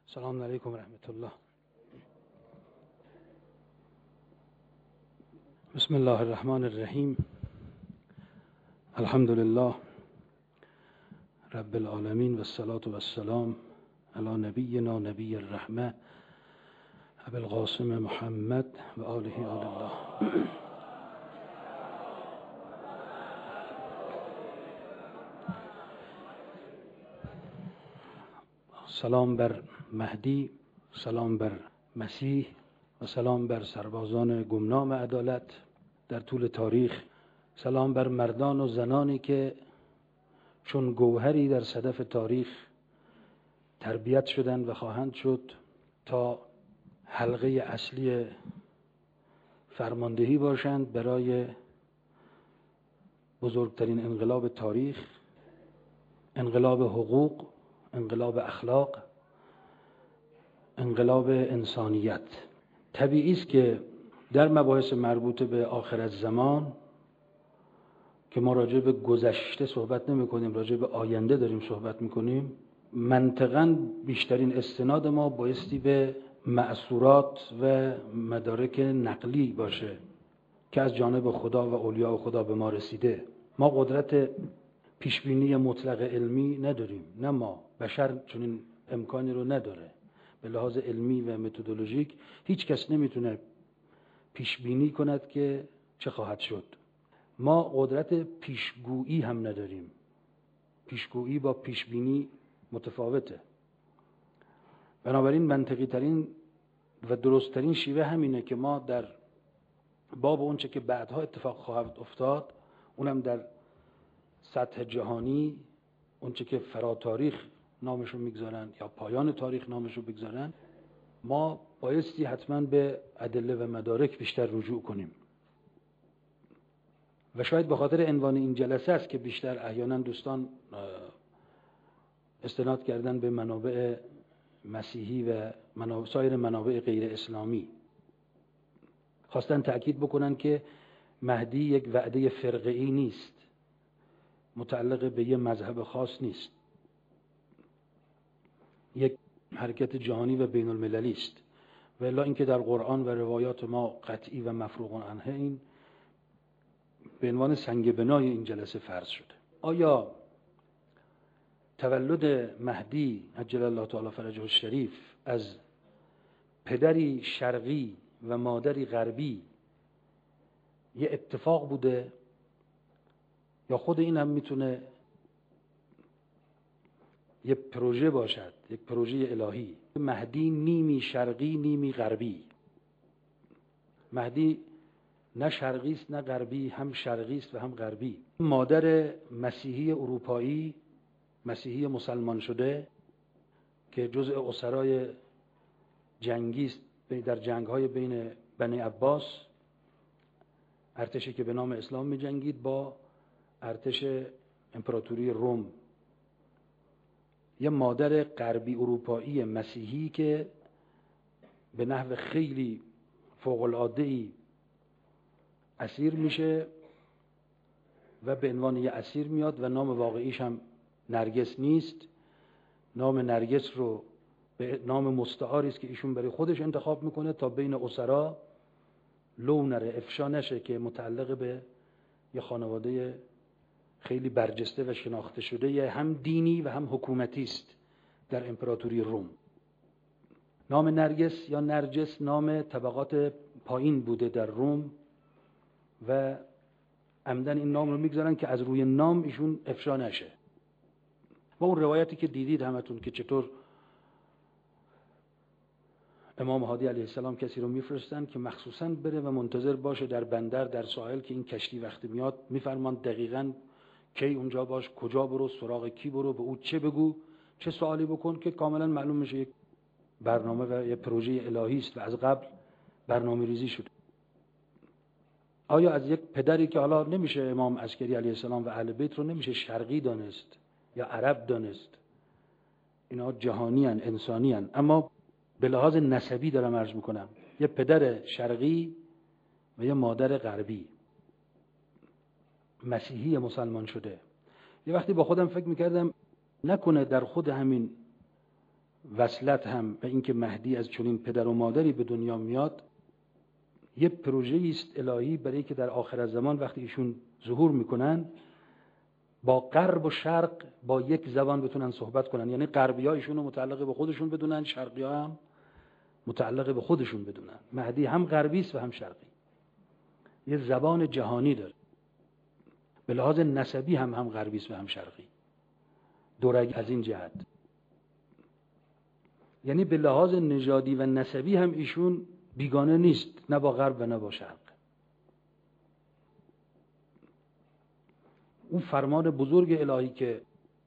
السلام علیکم ورحمت الله. بسم الله الرحمن الرحیم. الحمد لله رب العالمین و الصلاة و السلام علی نبینا نبی الرحمه ابی القاسم محمد و آله آل الله. سلام بر مهدی، سلام بر مسیح و سلام بر سربازان گمنام عدالت در طول تاریخ. سلام بر مردان و زنانی که چون گوهری در صدف تاریخ تربیت شدند و خواهند شد تا حلقه اصلی فرماندهی باشند برای بزرگترین انقلاب تاریخ، انقلاب حقوق، انقلاب اخلاق، انقلاب انسانیت. طبیعی است که در مباحث مربوط به آخرالزمان که ما راجع به گذشته صحبت نمی کنیم، راجع به آینده داریم صحبت می کنیم، منطقاً بیشترین استناد ما بایستی به مأثورات و مدارک نقلی باشه که از جانب خدا و اولیاء خدا به ما رسیده. ما قدرت پیشبینی مطلق علمی نداریم، نه ما، بشر چنین امکانی رو نداره. به لحاظ علمی و متدولوژیک هیچ کس نمیتونه پیشبینی کند که چه خواهد شد. ما قدرت پیشگویی هم نداریم. پیشگویی با پیشبینی متفاوته. بنابراین منطقی ترین و درست ترین شیوه همینه که ما در باب اونچه که بعدها اتفاق خواهد افتاد، اونم در سطح جهانی، اونچه که فراتاریخ نامشو میگذارن یا پایان تاریخ نامشو بگذارن، ما بایستی حتما به ادله و مدارک بیشتر رجوع کنیم. و شاید به خاطر عنوان این جلسه است که بیشتر احیانا دوستان استناد کردن به منابع مسیحی و سایر منابع غیر اسلامی. خواستن تأکید بکنن که مهدی یک وعده فرقه‌ای نیست، متعلق به یه مذهب خاص نیست، یک حرکت جهانی و بین المللی است. و الا اینکه در قرآن و روایات ما قطعی و مفروغ عنه این به عنوان سنگ بنای این جلسه فرض شده. آیا تولد مهدی عجل الله تعالی فرجه الشریف از پدری شرقی و مادری غربی یه اتفاق بوده، یا خود این هم میتونه یه پروژه باشد، یک پروژه الهی؟ مهدی نیمی شرقی نیمی غربی. مهدی نه شرقی است نه غربی، هم شرقی است و هم غربی. مادر مسیحی اروپایی، مسیحی مسلمان شده که جزء اسرای جنگی است در جنگ‌های بین بنی عباس، ارتشی که به نام اسلام می‌جنگید با ارتش امپراتوری روم. یه مادر غربی اروپایی مسیحی که به نحو خیلی فوق‌العاده‌ای اسیر میشه و به عنوان یه اسیر میاد و نام واقعیش هم نرگس نیست. نام نرگس رو به نام مستعاری است که ایشون برای خودش انتخاب میکنه تا بین اسرا لو نره، افشا نشه که متعلق به یه خانواده خیلی برجسته و شناخته شده هم دینی و هم حکومتی است در امپراتوری روم. نام نرگس یا نرجس نام طبقات پایین بوده در روم و عمدن این نام رو میگذارن که از روی نام ایشون افشا نشه. و اون روایتی که دیدید همتون که چطور امام هادی علیه السلام کسی رو میفرستن که مخصوصاً بره و منتظر باشه در بندر در ساحل که این کشتی وقتی میاد میفرمان دقیقاً کی اونجا باش، کجا برو، سراغ کی برو، به او چه بگو، چه سوالی بکن، که کاملا معلوم میشه یک برنامه و یک پروژه الهی است و از قبل برنامه ریزی شده. آیا از یک پدری که حالا نمیشه امام عسکری علیه السلام و اهل بیت رو نمیشه شرقی دانست یا عرب دانست، اینا جهانی هن، انسانی هن، اما به لحاظ نسبی دارم عرض میکنم، یه پدر شرقی و یه مادر غربی مسیحی مسلمان شده. یه وقتی با خودم فکر میکردم نکنه در خود همین وصلت هم و اینکه مهدی از چنین پدر و مادری به دنیا میاد یه پروژه‌ای است الهی برای که در آخر زمان وقتی ایشون ظهور میکنن با غرب و شرق با یک زبان بتونن صحبت کنن. یعنی غربی‌ها ایشون رو متعلق به خودشون بدونن، شرقی‌ها هم متعلق به خودشون بدونن. مهدی هم غربی است و هم شرقی، یه زبان جهانی داره. به لحاظ نسبی هم غربی است و هم شرقی، دورگ از این جهت. یعنی به لحاظ نژادی و نسبی هم ایشون بیگانه نیست، نه با غرب و نه با شرق. اون فرمان بزرگ الهی که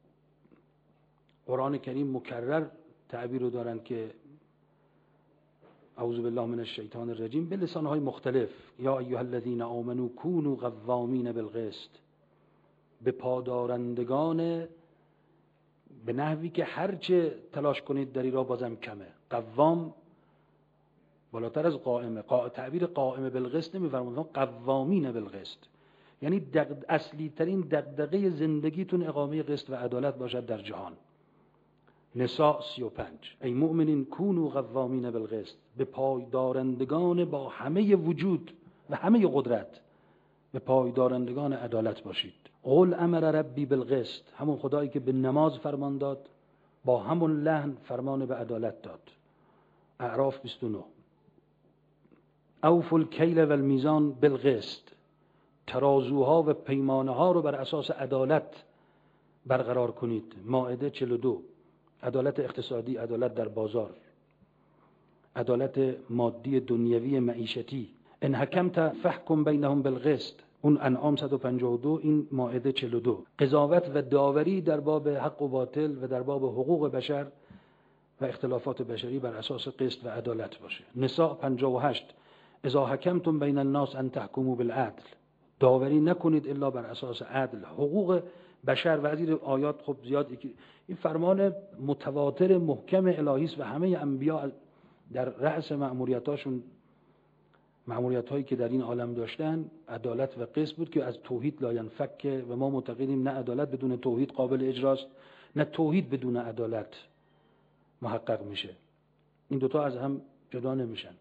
قرآن کریم مکرر تعبیر رو دارن که اعوذ بالله من الشیطان الرجیم به لسانهای مختلف، یا ایها الذین آمنوا کونوا قوامین بالقسط، به پادارندگان، به نحوی که هرچه تلاش کنید در این راه بازم کمه. قوام بالاتر از قائمه. تعبیر قائمه بالقسط نمی‌فرمایند، قوامین بالقسط، یعنی اصلی ترین دغدغه زندگیتون اقامه قسط و عدالت باشد در جهان. نساء 35 ای مؤمنین کونوا قوامین بالقسط، به پایدارندگان با همه وجود و همه قدرت، به پایدارندگان عدالت باشید. قل امر ربی بالقسط، همون خدایی که به نماز فرمان داد با همون لحن فرمان به عدالت داد. اعراف 29 اوفوا الکیل و المیزان بالقسط، ترازوها و پیمانه ها رو بر اساس عدالت برقرار کنید. مائده 42 عدالت اقتصادی، عدالت در بازار، عدالت مادی دنیوی معیشتی. ان حکمت فحکم بینهم بالقسط، اون انعام 152، این مائده 42. قضاوت و داوری در باب حق و باطل و در باب حقوق بشر و اختلافات بشری بر اساس قسط و عدالت باشه. نساء 58 اذا حکمتم بین الناس ان تحکموا بالعدل، داوری نکنید الا بر اساس عدل. حقوق بشر و از این آیات خب زیاد، این فرمان متواتر محکم الهی است و همه انبیا در رأس مأموریتاشون، مأموریت‌هایی که در این عالم داشتن، عدالت و قسط بود که از توحید لا ینفک. و ما معتقدیم نه عدالت بدون توحید قابل اجراست، نه توحید بدون عدالت محقق میشه. این دوتا از هم جدا نمیشن.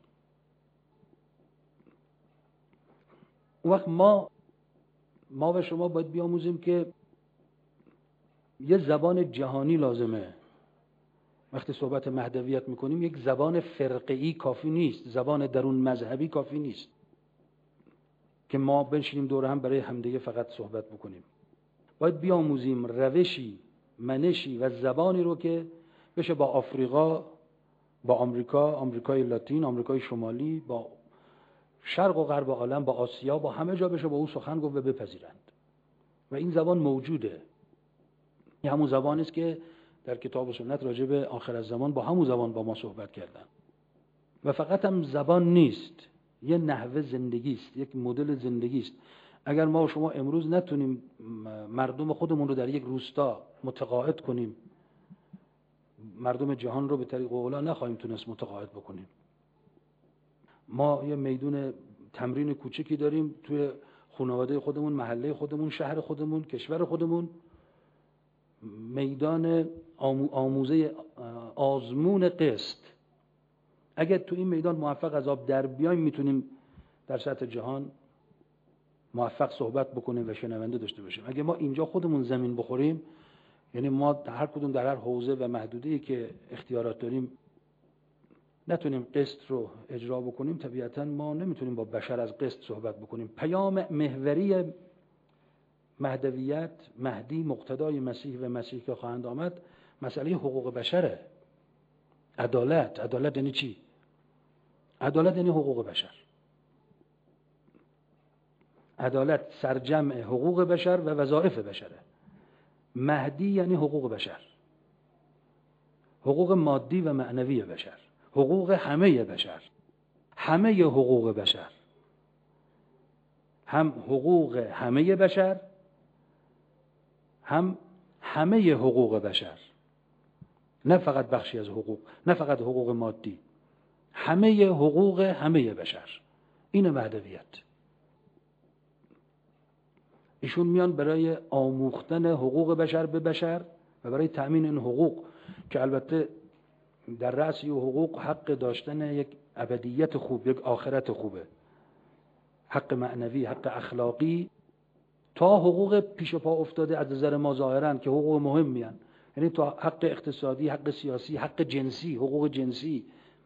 اون وقت ما و شما باید بیاموزیم که یه زبان جهانی لازمه. وقتی صحبت مهدویت میکنیم یک زبان فرقه‌ای کافی نیست، زبان درون مذهبی کافی نیست که ما بنشینیم دور هم برای همدیگه فقط صحبت بکنیم. باید بیاموزیم روشی، منشی و زبانی رو که بشه با آفریقا، با آمریکا، آمریکای لاتین، آمریکای شمالی، با شرق و غرب عالم، با آسیا، با همه جا بشه با او سخن گفت و بپذیرند. و این زبان موجوده. این همون زبانی است که در کتاب و سنت راجع به آخر الزمان با همون زبان با ما صحبت کردن. و فقط هم زبان نیست، یه نحوه زندگی است، یک مدل زندگی است. اگر ما و شما امروز نتونیم مردم خودمون رو در یک روستا متقاعد کنیم، مردم جهان رو به طریق اولا نخواهیم تونست متقاعد بکنیم. ما یه میدون تمرین کوچکی داریم توی خانواده خودمون، محله خودمون، شهر خودمون، کشور خودمون، میدان آموزه آزمون قسط. اگر تو این میدان موفق از آب در بیایم میتونیم در سطح جهان موفق صحبت بکنیم و شنونده داشته باشیم. اگه ما اینجا خودمون زمین بخوریم، یعنی ما هر کدوم در هر حوزه و محدوده‌ای که اختیارات داریم نتونیم قسط رو اجرا بکنیم، طبیعتاً ما نمیتونیم با بشر از قسط صحبت بکنیم. پیام محوری مهدویت، مهدی مقتدای مسیح و مسیح که خواهند آمد، مسئله حقوق بشره. عدالت یعنی چی؟ عدالت یعنی حقوق بشر. عدالت سرجمع حقوق بشر و وظایف بشره. مهدی یعنی حقوق بشر، حقوق مادی و معنوی بشر، حقوق همه بشر، همه حقوق بشر، هم حقوق همه بشر، هم همه حقوق بشر، نه فقط بخشی از حقوق، نه فقط حقوق مادی، همه حقوق همه بشر. این مهدویت. ایشون میان برای آموختن حقوق بشر به بشر و برای تأمین این حقوق، که البته در رأس این حقوق حق داشتن یک ابدیت خوب، یک آخرت خوبه، حق معنوی، حق اخلاقی، تا حقوق پیش پا افتاده از نظر ما ظاهرا که حقوق مهمی هستند، یعنی تا حق اقتصادی، حق سیاسی، حق جنسی، حقوق جنسی،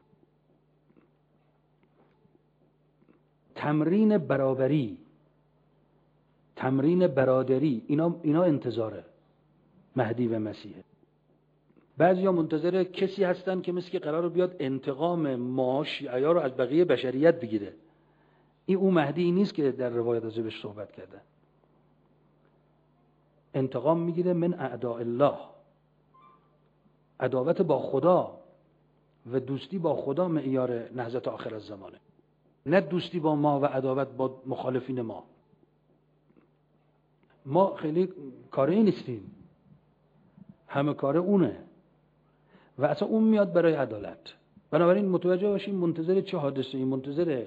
تمرین برابری، تمرین برادری، اینا انتظاره مهدی و مسیحه. بعضیا منتظر کسی هستن که مثل که قراره بیاد انتقام ما شیعه رو از بقیه بشریت بگیره. این اون مهدی نیست که در روایت ازش صحبت کرده. انتقام میگیره من اعداء الله. عداوت با خدا و دوستی با خدا معیار نهضت آخر الزمانه، نه دوستی با ما و عداوت با مخالفین ما. ما خیلی کاری نیستیم، همه کار اونه و اصلا اون میاد برای عدالت. بنابراین متوجه باشیم منتظر چه حادثه ای؟ منتظر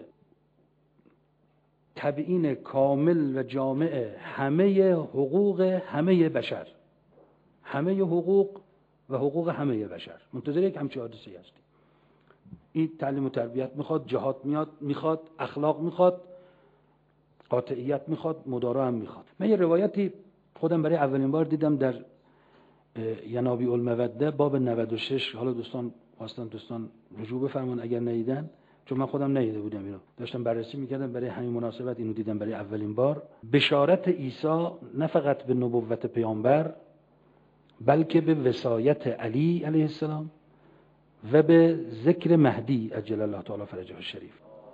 تبیین کامل و جامع همه حقوق همه بشر، همه حقوق و حقوق همه بشر. منتظر یک همچین حادثه ای هستیم. این تعلیم و تربیت میخواد، جهاد میخواد، اخلاق میخواد، قاطعیت میخواد، مدارا هم میخواد. من یه روایتی خودم برای اولین بار دیدم در ینابیع الموده باب 96. حالا دوستان رجوع بفرمایید اگر ندیدن، چون من خودم ندیده بودم، اینو داشتم بررسی میکردم، برای همین مناسبت اینو دیدم برای اولین بار. بشارت عیسی نه فقط به نبوت پیامبر، بلکه به وصایت علی علیه السلام و به ذکر مهدی عجل الله تعالی فرجه الشریف.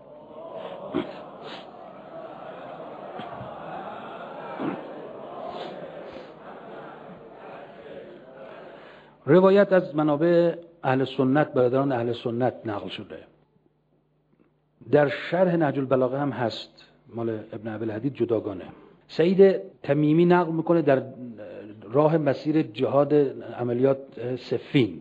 روایت از منابع اهل سنت، برادران اهل سنت نقل شده. در شرح نهج البلاغه هم هست، مال ابن ابی الحدید جداگانه. سعید تمیمی نقل میکنه در راه مسیر جهاد عملیات صفین.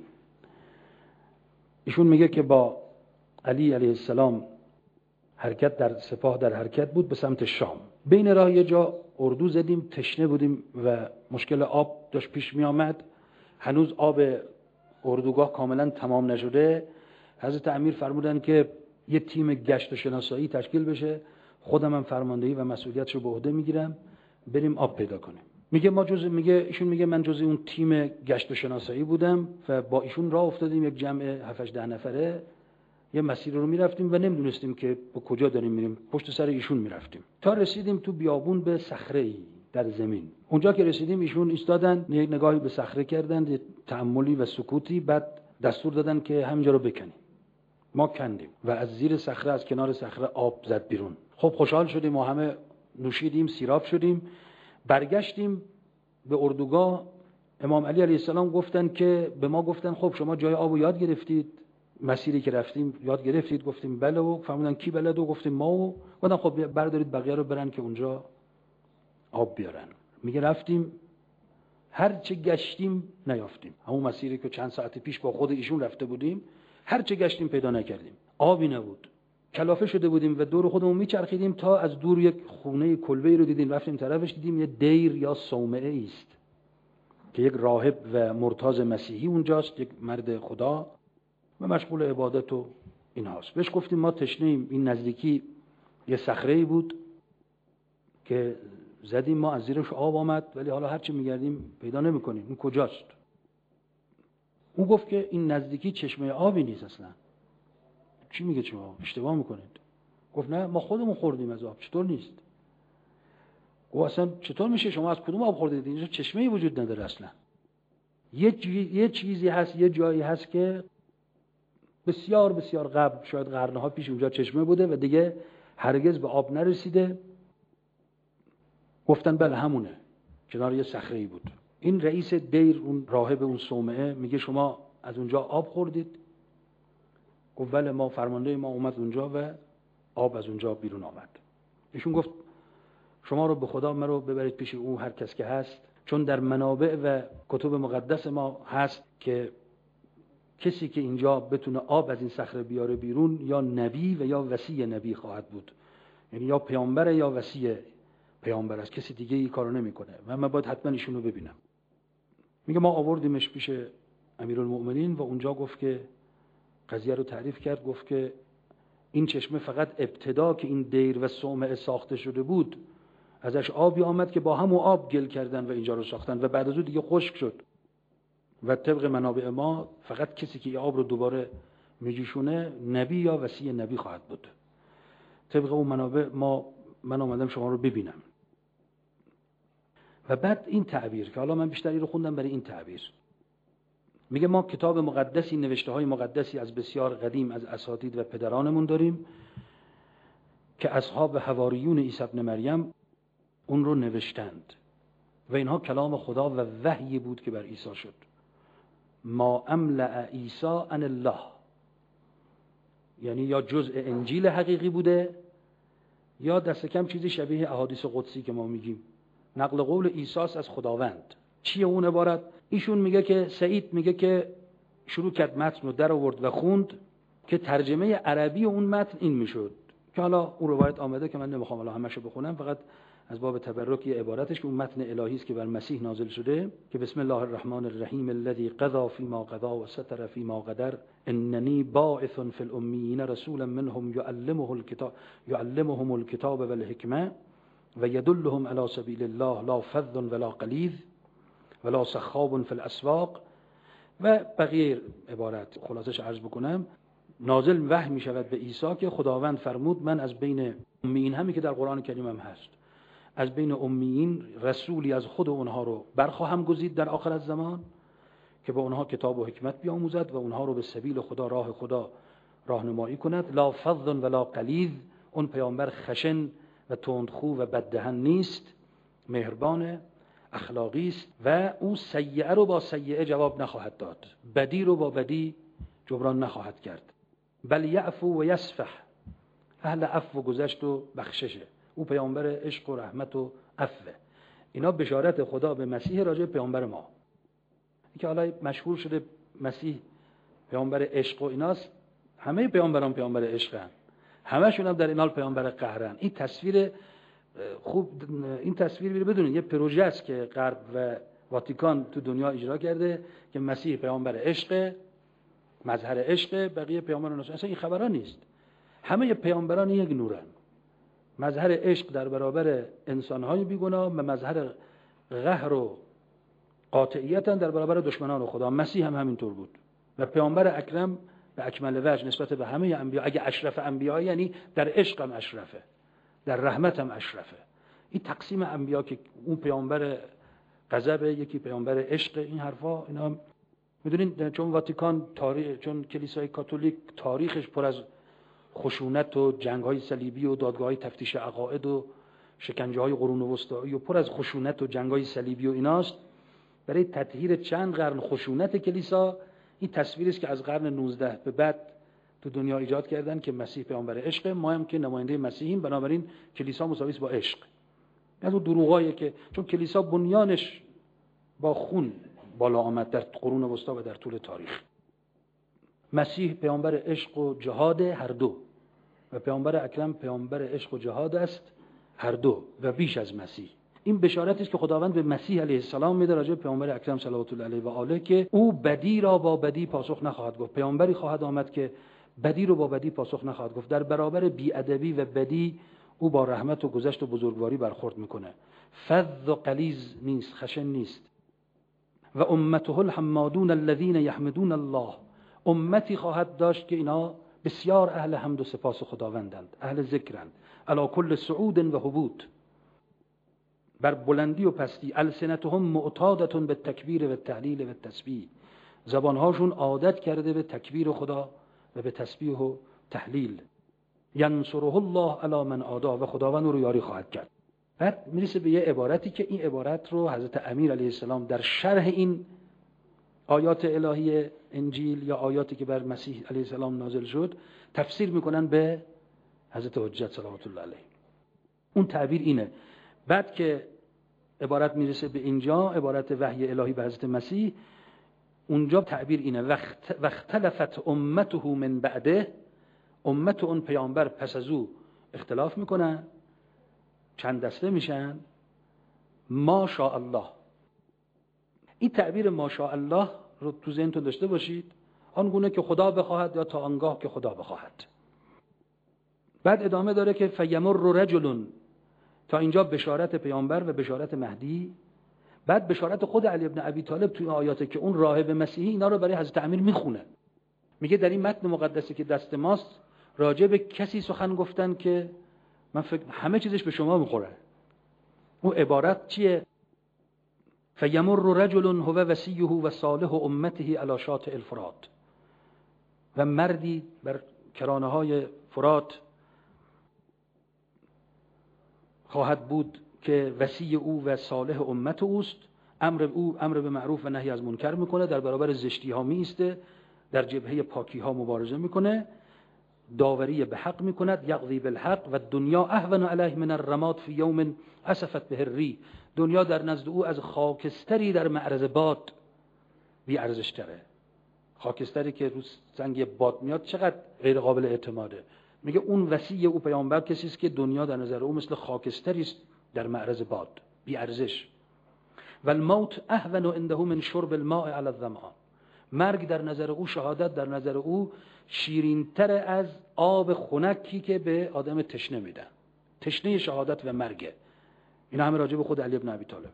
ایشون میگه که با علی علیه السلام حرکت در سپاه در حرکت بود به سمت شام. بین راه یه جا اردو زدیم، تشنه بودیم و مشکل آب داشت پیش می آمد. هنوز آب اردوگاه کاملا تمام نشده. حضرت امیر فرمودن که یه تیم گشت و شناسایی تشکیل بشه، خودم هم فرماندهی و مسئولیتشو به عهده میگیرم، بریم آب پیدا کنیم. ایشون میگه من جزء اون تیم گشت و شناسایی بودم و با ایشون راه افتادیم، یک جمع 7-8 نفره یه مسیر رو میرفتیم و نمیدونستیم که به کجا داریم میریم. پشت سر ایشون میرفتیم تا رسیدیم تو بیابون به صخره‌ای در زمین. اونجا که رسیدیم ایشون ایستادن، یک نگاهی به صخره کردن، تأملی و سکوتی، بعد دستور دادن که همینجا رو بکنیم. ما کندیم و از زیر صخره، از کنار صخره آب زد بیرون. خب خوشحال شدیم و همه نوشیدیم، سیراب شدیم. برگشتیم به اردوگاه. امام علی علیه السلام گفتن که به ما گفتن خب شما جای آبو یاد گرفتید، مسیری که رفتیم یاد گرفتید؟ گفتیم بله. و فرمودن کی بلد؟ و گفتیم ما. و گفتن خب بردارید بقیه رو برن که اونجا آب بیارن. میگه رفتیم، هر چه گشتیم نیافتیم. همون مسیری که چند ساعت پیش با خود ایشون رفته بودیم، هر چه گشتیم پیدا نکردیم. آبی نبود. کلافه شده بودیم و دور خودمون میچرخیدیم تا از دور یک خونه کلبه‌ای رو دیدیم. رفتیم طرفش، دیدیم یه دیر یا صومعه است که یک راهب و مرتاض مسیحی اونجاست، یک مرد خدا و مشغول عبادت و اینهاست. بهش گفتیم ما تشنه‌ایم. این نزدیکی یه صخره‌ای بود که زدیم ما، از زیرش آب آمد، ولی حالا هر چی میگردیم پیدا نمی‌کنیم. این کجاست؟ اون گفت که این نزدیکی چشمه آبی نیست اصلا. چی میگه شما؟ اشتباه میکنید. گفت نه ما خودمون خوردیم از آب. چطور نیست؟ گفت اصلا چطور میشه؟ شما از کدوم آب خوردید؟ اینجا چشمه‌ای وجود نداره اصلا. یه چیزی هست، یه جایی هست که بسیار بسیار قبل، شاید قرن‌ها پیش اونجا چشمه بوده و دیگه هرگز به آب نرسیده. گفتن بله همونه، کنار یه صخره‌ای بود. این رئیس دیر، اون راهب اون صومعه، میگه شما از اونجا آب خوردید؟ گفت بله، ما فرمانده ما اومد اونجا و آب از اونجا بیرون آمد. ایشون گفت شما رو به خدا من رو ببرید پیش اون هر کس که هست، چون در منابع و کتب مقدس ما هست که کسی که اینجا بتونه آب از این صخره بیاره بیرون یا نبی و یا وصی نبی خواهد بود. یعنی یا پیامبر یا وصی پیامبر است، کسی دیگه این کارو نمیکنه و من باید حتما ایشونو ببینم. میگه ما آوردیمش پیش امیرالمؤمنین و اونجا گفت که قضیه رو تعریف کرد، گفت که این چشمه فقط ابتدا که این دیر و صومعه ساخته شده بود ازش آبی آمد که با همون آب گل کردن و اینجا رو ساختن و بعد از اون دیگه خشک شد و طبق منابع ما فقط کسی که این آب رو دوباره میجوشونه نبی یا وصی نبی خواهد بود. طبق اون منابع من آمدم شما رو ببینم. و بعد این تعبیر که حالا من بیشتری رو خوندم برای این تعبیر، میگه ما کتاب مقدسی، نوشته های مقدسی از بسیار قدیم از اساتید و پدرانمون داریم که اصحاب حواریون عیسی ابن مریم اون رو نوشتند و اینها کلام خدا و وحی بود که بر عیسی شد. ما املأ عیسی عن الله، یعنی یا جزء انجیل حقیقی بوده یا دست کم چیزی شبیه احادیث قدسی که ما میگیم، نقل قول عیسی از خداوند. چیه اون عبارت؟ ایشون میگه که سعید میگه که شروع کرد متن رو در آورد و خوند که ترجمه عربی اون متن این میشد که حالا اون روایت آمده که من نمیخوام حالا همشو بخونم، فقط از باب تبرک یه عبارتش که اون متن الهی است که بر مسیح نازل شده که بسم الله الرحمن الرحیم الذی قضى فيما قضى و ستر فيما قدر اننی باعث فی الامیین رسولا منهم یعلمهم الكتاب والحکمه و یدلهم علی سبیل الله لا فظ ولا غلیظ ولا سخاب فی الاسواق. و بقیه عبارت خلاصش عرض بکنم، نازل وحی می شود به عیسی که خداوند فرمود من از بین امیین، همین که در قرآن کریم هم هست، از بین امیین رسولی از خود اونها رو برخواهم گزید در آخر الزمان که به اونها کتاب و حکمت بیاموزد و اونها رو به سبیل خدا، راه خدا راهنمایی کند. لا فظ ولا غلیظ، اون پیامبر خشن و تندخو و بددهن نیست، مهربانه، اخلاقی است و اون سیئه رو با سیئه جواب نخواهد داد، بدی رو با بدی جبران نخواهد کرد. بل یعفو و یصفح، اهل عفو و گذشت و بخششه، او پیامبر عشق و رحمت و عفو. اینا بشارت خدا به مسیح راجع به پیامبر ما که حالا مشهور شده مسیح پیامبر عشق و ایناست. همه پیامبران پیامبر عشقن، همشون هم در این حال پیامبر قهرن. این تصویر خوب، این تصویر بدونید یه پروژه است که غرب و واتیکان تو دنیا اجرا کرده که مسیح پیامبر عشق، مظهر عشق، بقیه پیامبران اصلا این خبرها نیست. همه پیامبران یک نورن، مظهر عشق در برابر انسان‌های بیگناه و مظهر قهر و قاطعیت در برابر دشمنان خدا. مسیح هم همینطور بود و پیامبر اکرم به اکمل وجه نسبت به همه انبیا، اگه اشرف انبیا یعنی در عشق هم اشرفه، در رحمت هم اشرفه. این تقسیم انبیا که اون پیامبر غضب، یکی پیامبر عشق، این حرفا اینا میدونین چون واتیکان تاریخ، چون کلیسای کاتولیک تاریخش پر از خشونت و جنگ‌های صلیبی و دادگاه‌های تفتیش عقاید و شکنجه‌های قرون وسطایی و پر از خشونت و جنگ‌های صلیبی و ایناست، برای تطهیر چند قرن خشونت کلیسا این تصویری است که از قرن 19 به بعد تو دنیا ایجاد کردن که مسیح پیامبر عشق، ما هم که نماینده مسیحیم، بنابراین کلیسا مساوی است با عشق. از اون دروغایی که چون کلیسا بنیانش با خون بالا آمد در قرون وسطا و در طول تاریخ. مسیح پیامبر عشق و جهاد هر دو و پیامبر اکرم پیامبر عشق و جهاد است هر دو و بیش از مسیح. این بشارتی است که خداوند به مسیح علیه السلام میده راجع به پیامبر اکرم صلوات الله علیه و آله که او بدی را با بدی پاسخ نخواهد گفت. پیامبری خواهد آمد که بدی رو با بدی پاسخ نخواهد گفت. در برابر بی‌ادبی و بدی او با رحمت و گذشت و بزرگواری برخورد میکنه. فظ و غلیظ نیست، خشن نیست. و امته الحمادون الذين يحمدون الله، امتی خواهد داشت که اینا بسیار اهل حمد و سپاس خداوندند، اهل ذکرند، علی کل صعود و هبوط، بر بلندی و پستی. السنتهم معتادة بالتکبیر و التهلیل و التسبیح، زبانهاشون عادت کرده به تکبیر خدا و به تسبیح و تهلیل. ینصره الله علی من عادا، و خداوند رو یاری خواهد کرد. بعد میرسه به یه عبارتی که این عبارت رو حضرت امیر علیه السلام در شرح این آیات الهی انجیل یا آیاتی که بر مسیح علیه السلام نازل شد تفسیر میکنن به حضرت حجت صلوات الله علیه. اون تعبیر اینه. بعد که عبارت میرسه به اینجا، عبارت وحی الهی به حضرت مسیح، اونجا تعبیر اینه: واختلفت امته من بعده، امت اون پیامبر پس از او اختلاف میکنن، چند دسته میشن. ما شاء الله، این تعبیر ما شاء الله رو تو ذهنتون داشته باشید. آنگونه که خدا بخواهد یا تا آنگاه که خدا بخواهد. بعد ادامه داره که فیمر رجل، تا اینجا بشارت پیامبر و بشارت مهدی. بعد بشارت خود علی ابن ابی طالب توی آیاته که اون راهب مسیحی اینا رو برای حضرت امیر میخونه. میگه در این متن مقدسی که دست ماست راجع به کسی سخن گفتن که من فکر همه چیزش به شما میخوره. اون عبارت چیه؟ فیمر رجل هو وصیه و صالح امته علی شاطئ الفرات. و مردی بر کرانه های فرات خواهد بود که وصی او و صالح امت اوست. امر به معروف و نهی از منکر میکنه، در برابر زشتی ها میسته، در جبهه پاکی ها مبارزه میکنه، داوری به حق میکند، یقضی بالحق و دنیا اهون علیه من الرماد فی یوم اسفت به الریح. دنیا در نزد او از خاکستری در معرض باد بی ارزش تره. خاکستری که رو سنگ باد میاد چقدر غیر قابل اعتماده. میگه اون وصی او پیامبر کسی است که دنیا در نظر او مثل خاکستری است در معرض باد، بی ارزش. و الموت اهون عنده من شرب الماء علی الظمآن. مرگ در نظر او، شهادت در نظر او شیرین‌تر از آب خنکی که به آدم تشنه میدن. تشنه شهادت و مرگه. اینا همه راجع به خود علی ابن ابی طالب.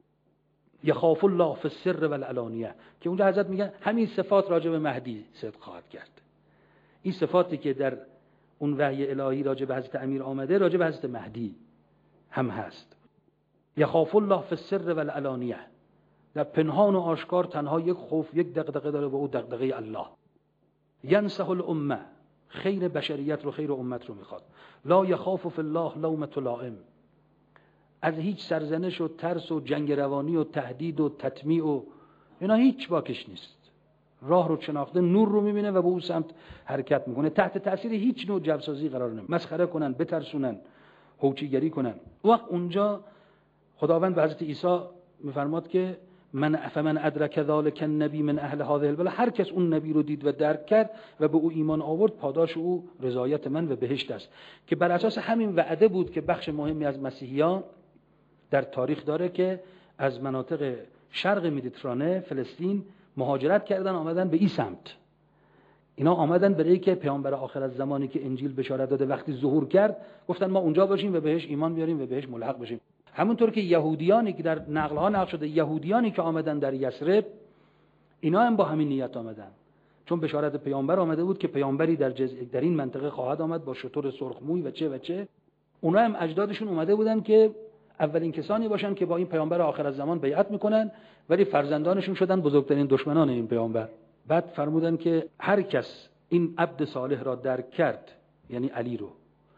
یخاف الله فی السر و العلانیه، که اونجا حضرت میگن همین صفات راجع به مهدی صدق خواهد کرد. این صفاتی که در اون وحی الهی راجع به حضرت امیر آمده راجع به حضرت مهدی هم هست. یخاف الله فی السر و العلانیه، در پنهان و آشکار تنها یک خوف، یک دغدغه داره و او دغدغه الله. ینصح الامه، خیر بشریت رو، خیر امت رو میخواد. لا یخاف فی الله لومة لائم، از هیچ سرزنش و ترس و جنگ روانی و تهدید و تطمیع و اینا هیچ باکش نیست. راه رو شناخته، نور رو میبینه و به اون سمت حرکت میکنه. تحت تاثیر هیچ نوع جبرسازی قرار نمیگیره، مسخره کنن، بترسونن، هوچیگری کنن. وقت اونجا خداوند به حضرت عیسی میفرماد که فمن ادرک ذلک النبی من اهل هذه البلد، هر کس اون نبی رو دید و درک کرد و به او ایمان آورد، پاداش او رضایت من و بهشت است. که بر اساس همین وعده بود که بخش مهمی از مسیحیان در تاریخ داره که از مناطق شرق مدیترانه، فلسطین مهاجرت کردن، آمدن به این سمت. اینا آمدن برای که پیامبر آخر از زمانی که انجیل بشارت داده وقتی ظهور کرد، گفتن ما اونجا باشیم و بهش ایمان بیاریم و بهش ملحق بشیم. همونطور که یهودیانی که در نقل‌ها نقل شده، یهودیانی که آمدن در یثرب، اینا هم با همین نیت آمدن، چون بشارت پیامبر آمده بود که پیامبری در این منطقه خواهد آمد با شتر سرخموی و چه. اونا هم اجدادشون اومده بودن که اولین کسانی باشن که با این پیامبر آخر از زمان بیعت میکنن، ولی فرزندانشون شدن بزرگترین دشمنان این پیامبر. بعد فرمودن که هر کس این عبد صالح را درک کرد، یعنی علی رو،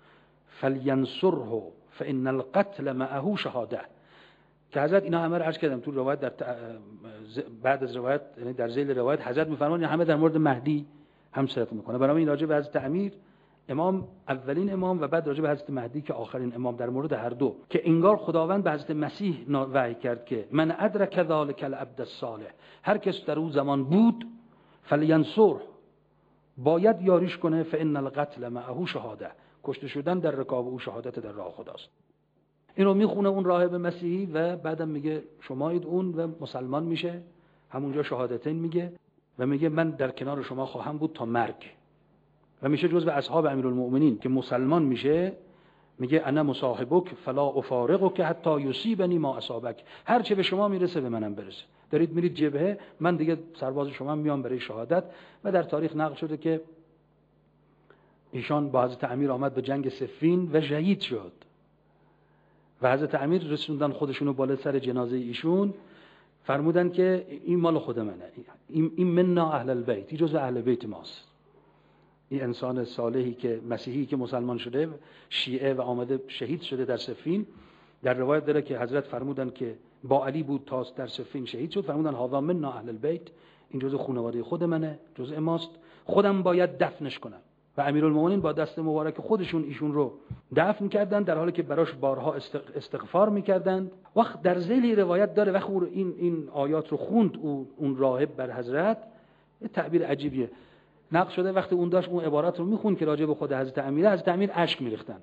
فلینصره فان القتل معه شهاده. که حضرت اینا همه رو عرض کردم تو روایت، در بعد از روایت، یعنی در ذیل روایت حضرت میفرمان همه در مورد مهدی هم صدق میکنه. برای این راجع به حضرت امیر امام، اولین امام، و بعد راجع به حضرت مهدی که آخرین امام، در مورد هر دو، که انگار خداوند به حضرت مسیح وحی کرد که من ادرک ذلک العبد الصالح، هر کس در اون زمان بود، فلینصر، باید یاریش کنه، فان القتل معه شهاده، کشته شدن در رکاب او شهادت در راه خداست. اینو میخونه اون راهب مسیحی و بعدم میگه شمایید اون، و مسلمان میشه، همونجا شهادتین میگه و میگه من در کنار شما خواهم بود تا مرگ، و میشه جزو اصحاب امیرالمؤمنین که مسلمان میشه. میگه انا مصاحبک فلا افارقک حتی یصیبنی ما اصابک، هر چه به شما میرسه به منم برسه. دارید میرید جبهه، من دیگه سرباز شما میام برای شهادت. و در تاریخ نقل شده که ایشان با حضرت امیر آمد به جنگ صفین و شهید شد و حضرت امیر رسوندن خودشونو بالا سر جنازه ایشون، فرمودن که این مال خود منه، این منا اهل البیت، این جزء اهل بیت ماست. این انسان صالحی که مسیحی که مسلمان شده، شیعه، و آمده شهید شده در صفین، در روایت داره که حضرت فرمودن که با علی بود تا در صفین شهید شد، فرمودن هذا منا اهل البیت، این جزء خانواده خود منه، جزء ماست، خودم باید دفنش کنم. و امیرالمومنین با دست مبارک خودشون ایشون رو دفن کردن، در حالی که براش بارها استغفار میکردند. وقت در ذیل روایت داره وقت این آیات رو خوند اون راهب بر حضرت، یه تعبیر عجیبیه نقل شده، وقتی اون داشت اون عبارات رو میخوند که راجع به خود حضرت امیر اشک میریختن،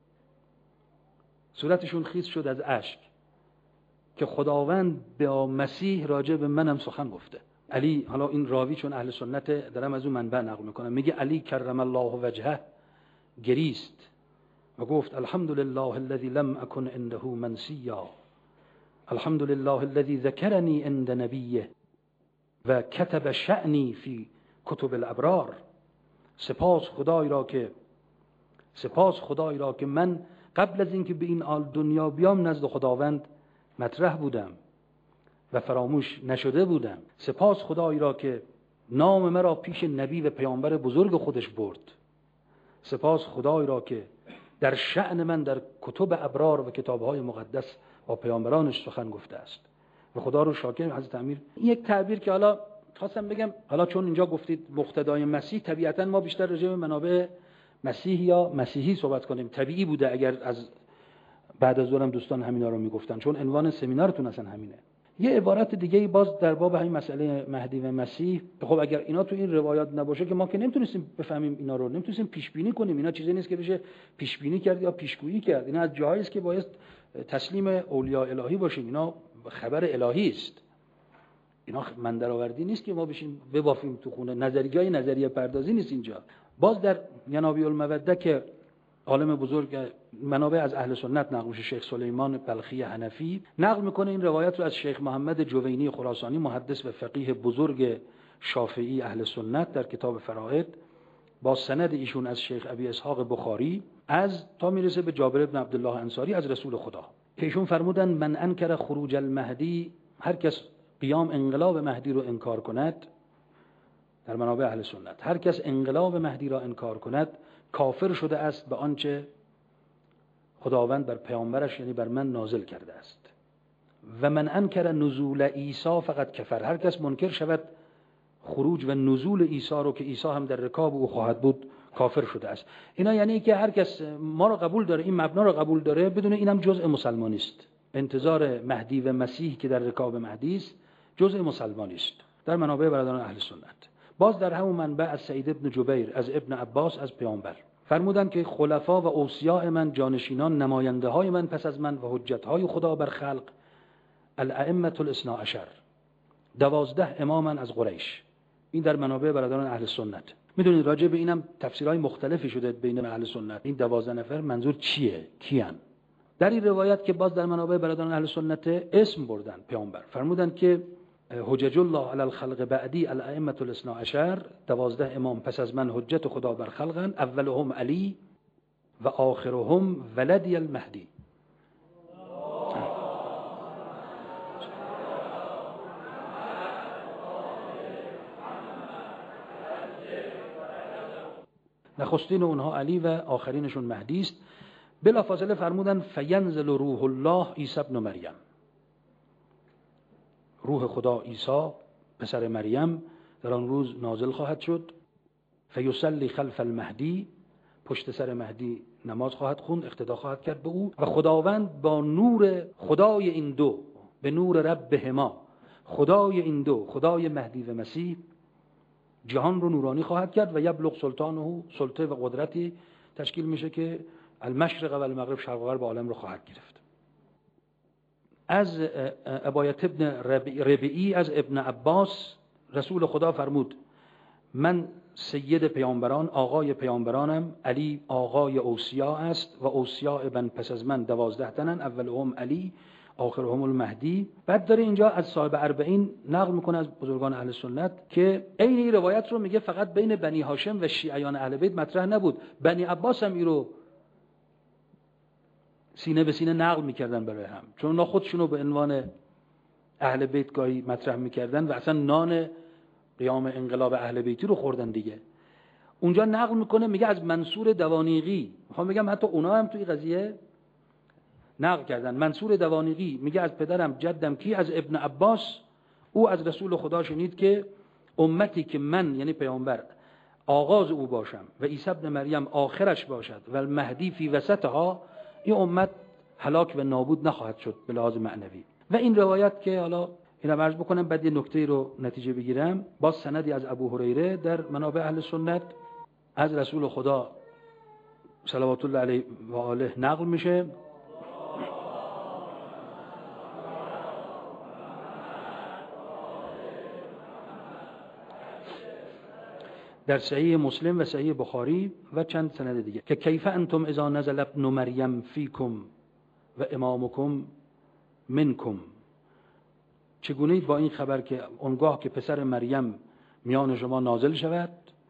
صورتشون خیس شد از اشک، که خداوند به مسیح راجع به منم سخن گفته. علی، حالا این راوی چون اهل سنت دارم از اون منبع نقل میکنم، میگه علی کرم الله وجهه گریست و گفت الحمدلله الذی لم اکن عنده منسیا، الحمدلله الذی ذکرنی عند نبیه و کتب شأنی فی کتب الابرار. سپاس خدای را که من قبل از اینکه به این دنیا بیام نزد خداوند مطرح بودم و فراموش نشده بودم. سپاس خدای را که نام مرا پیش نبی و پیامبر بزرگ خودش برد. سپاس خدای را که در شأن من در کتب ابرار و کتابهای مقدس با پیامبرانش سخن گفته است و خدا رو شاکر. حضرت امیر یک تعبیر که حالا خواستم بگم، حالا چون اینجا گفتید مقتدای مسیح، طبیعتا ما بیشتر راجع به منابع مسیح یا مسیحی صحبت کنیم. طبیعی بوده اگر از بعد از ظهرم دوستان همینا رو میگفتن، چون عنوان سمینارتون اصلا همینه. یه عبارت دیگه باز در باب همین مسئله مهدی و مسیح، خب اگر اینا تو این روایات نباشه که ما که نمیتونستیم بفهمیم اینا رو، نمیتونستیم پیش بینی کنیم. اینا چیزی نیست که بشه پیش بینی کرد یا پیشگویی کرد. اینا از جاهایی است که باید تسلیم اولیاء الهی باشیم. اینا خبر الهی است. اینا من درآوردی نیست که ما بشیم ببافیم تو خونه. نظریه پردازی نیست اینجا. باز در ینابیع الموده که عالم بزرگ منابع از اهل سنت نقل میشه، شیخ سلیمان بلخی حنفی نقل میکنه این روایت رو از شیخ محمد جوینی خراسانی، محدث و فقیه بزرگ شافعی اهل سنت، در کتاب فرائض با سند ایشون از شیخ ابی اسحاق بخاری تا میرسه به جابر بن عبدالله انصاری از رسول خدا که ایشون فرمودن من انکر خروج المهدی، هر کس قیام انقلاب مهدی رو انکار کند، در منابع اهل سنت هر کس انقلاب مهدی را انکار کند کافر شده است به آنچه خداوند بر پیامبرش یعنی بر من نازل کرده است. و من انکر نزول عیسی فقط کفر، هر کس منکر شود خروج و نزول عیسی رو که عیسی هم در رکاب او خواهد بود کافر شده است. اینا یعنی که هر کس ما رو قبول داره، این مبنا رو قبول داره، بدون اینم جزء مسلمانی است. انتظار مهدی و مسیح که در رکاب مهدی است جزء مسلمانی است در منابع برادران اهل سنت. باز در همون منبع از سعید ابن جبیر از ابن عباس از پیامبر فرمودند که خلفا و اوصیاء من، جانشینان نماینده های من پس از من و حجت های خدا بر خلق، الائمه الاثنا عشر، 12 اماما از قریش. این در منابع برادران اهل سنت. میدونید راجع به اینم تفسیرهای مختلفی شده بین اهل سنت. این 12 نفر منظور چیه؟ کیان؟ در این روایت که باز در منابع برادران اهل سنت اسم بردن پیامبر، فرمودند که حجج الله علی الخلق بعدی الائمه الاثنا عشر، 12 امام پس از من حجت خدا بر خلقند، اولهم علی و آخرهم ولدی المهدی. نخستین اونها علی و آخرینشون مهدی است. بلافاصله فرمودن فینزل روح الله عیسی ابن مریم، روح خدا عیسی پسر مریم در آن روز نازل خواهد شد. فیصلی خلف المهدی، پشت سر مهدی نماز خواهد خوند، اقتدا خواهد کرد به او. و خداوند با نور خدای این دو، به نور ربهما، خدای این دو، خدای مهدی و مسیح، جهان رو نورانی خواهد کرد. و یبلغ سلطانه، سلطه و قدرتی تشکیل میشه که المشرق و المغرب، شرق و غرب عالم رو خواهد گرفت. از عبایت ابن ربیعی از ابن عباس رسول خدا فرمود من سید پیامبران، آقای پیامبرانم، علی آقای اوصیا است و اوصیا من پس از من 12 تنن، اولهم علی آخرهم المهدی. بعد داره اینجا از صاحب اربعین نقل میکنه از بزرگان اهل سنت که عین این روایت رو میگه فقط بین بنی هاشم و شیعیان اهل بیت مطرح نبود، بنی عباس هم این رو سینه به سینه نقل میکردن برای هم، چون اونا خودشونو به عنوان اهل بیت گاهی مطرح میکردن و اصلا نان قیام انقلاب اهل بیتی رو خوردن دیگه. اونجا نقل میکنه میگه از منصور دوانیقی، میخوام بگم حتی اونا هم توی قضیه نقل کردن. منصور دوانیقی میگه از پدرم جدم کی؟ از ابن عباس، او از رسول خدا شنید که امتی که من یعنی پیامبر آغاز او باشم و عیسی ابن مریم آخرش باشد و المهدی فی وسطها، این امت هلاک و نابود نخواهد شد به لحاظ معنوی. و این روایت که حالا اینا عرض بکنم بعد یه نکته رو نتیجه بگیرم، باز سندی از ابو هریره در منابع اهل سنت از رسول خدا صلوات الله علیه و آله نقل میشه در صحیح مسلم و صحیح بخاری و چند سند دیگه که کیف انتم اذا نزل ابن مریم فیکم و امامکم منکم، چگونه اید با این خبر که اونگاه که پسر مریم میان شما نازل شود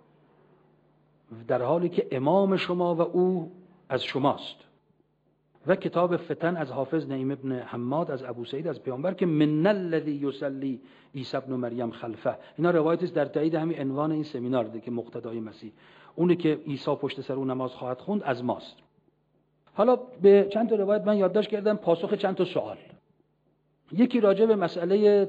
در حالی که امام شما و او از شماست. و کتاب فتن از حافظ نعیم ابن حماد از ابو سعید از پیامبر که من الذی یصلی عیسی ابن مریم خلفه، اینا روایت است در تایید همین عنوان این سمینار ده که مقتدای مسیح، اونی که عیسی پشت سر اون نماز خواهد خوند از ماست. حالا به چند تا روایت من یادداشت کردم پاسخ چند تا سوال. یکی راجع به مسئله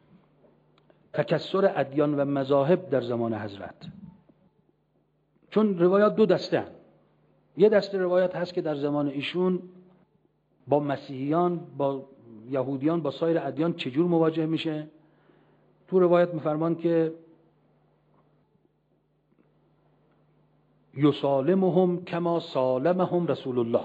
تکثر ادیان و مذاهب در زمان حضرت، چون روایات دو دسته هستند. یه دسته روایت هست که در زمان ایشون با مسیحیان، با یهودیان، با سایر ادیان چجور مواجه میشه. تو روایت میفرمان که یسالمهم کما سالمهم رسول الله،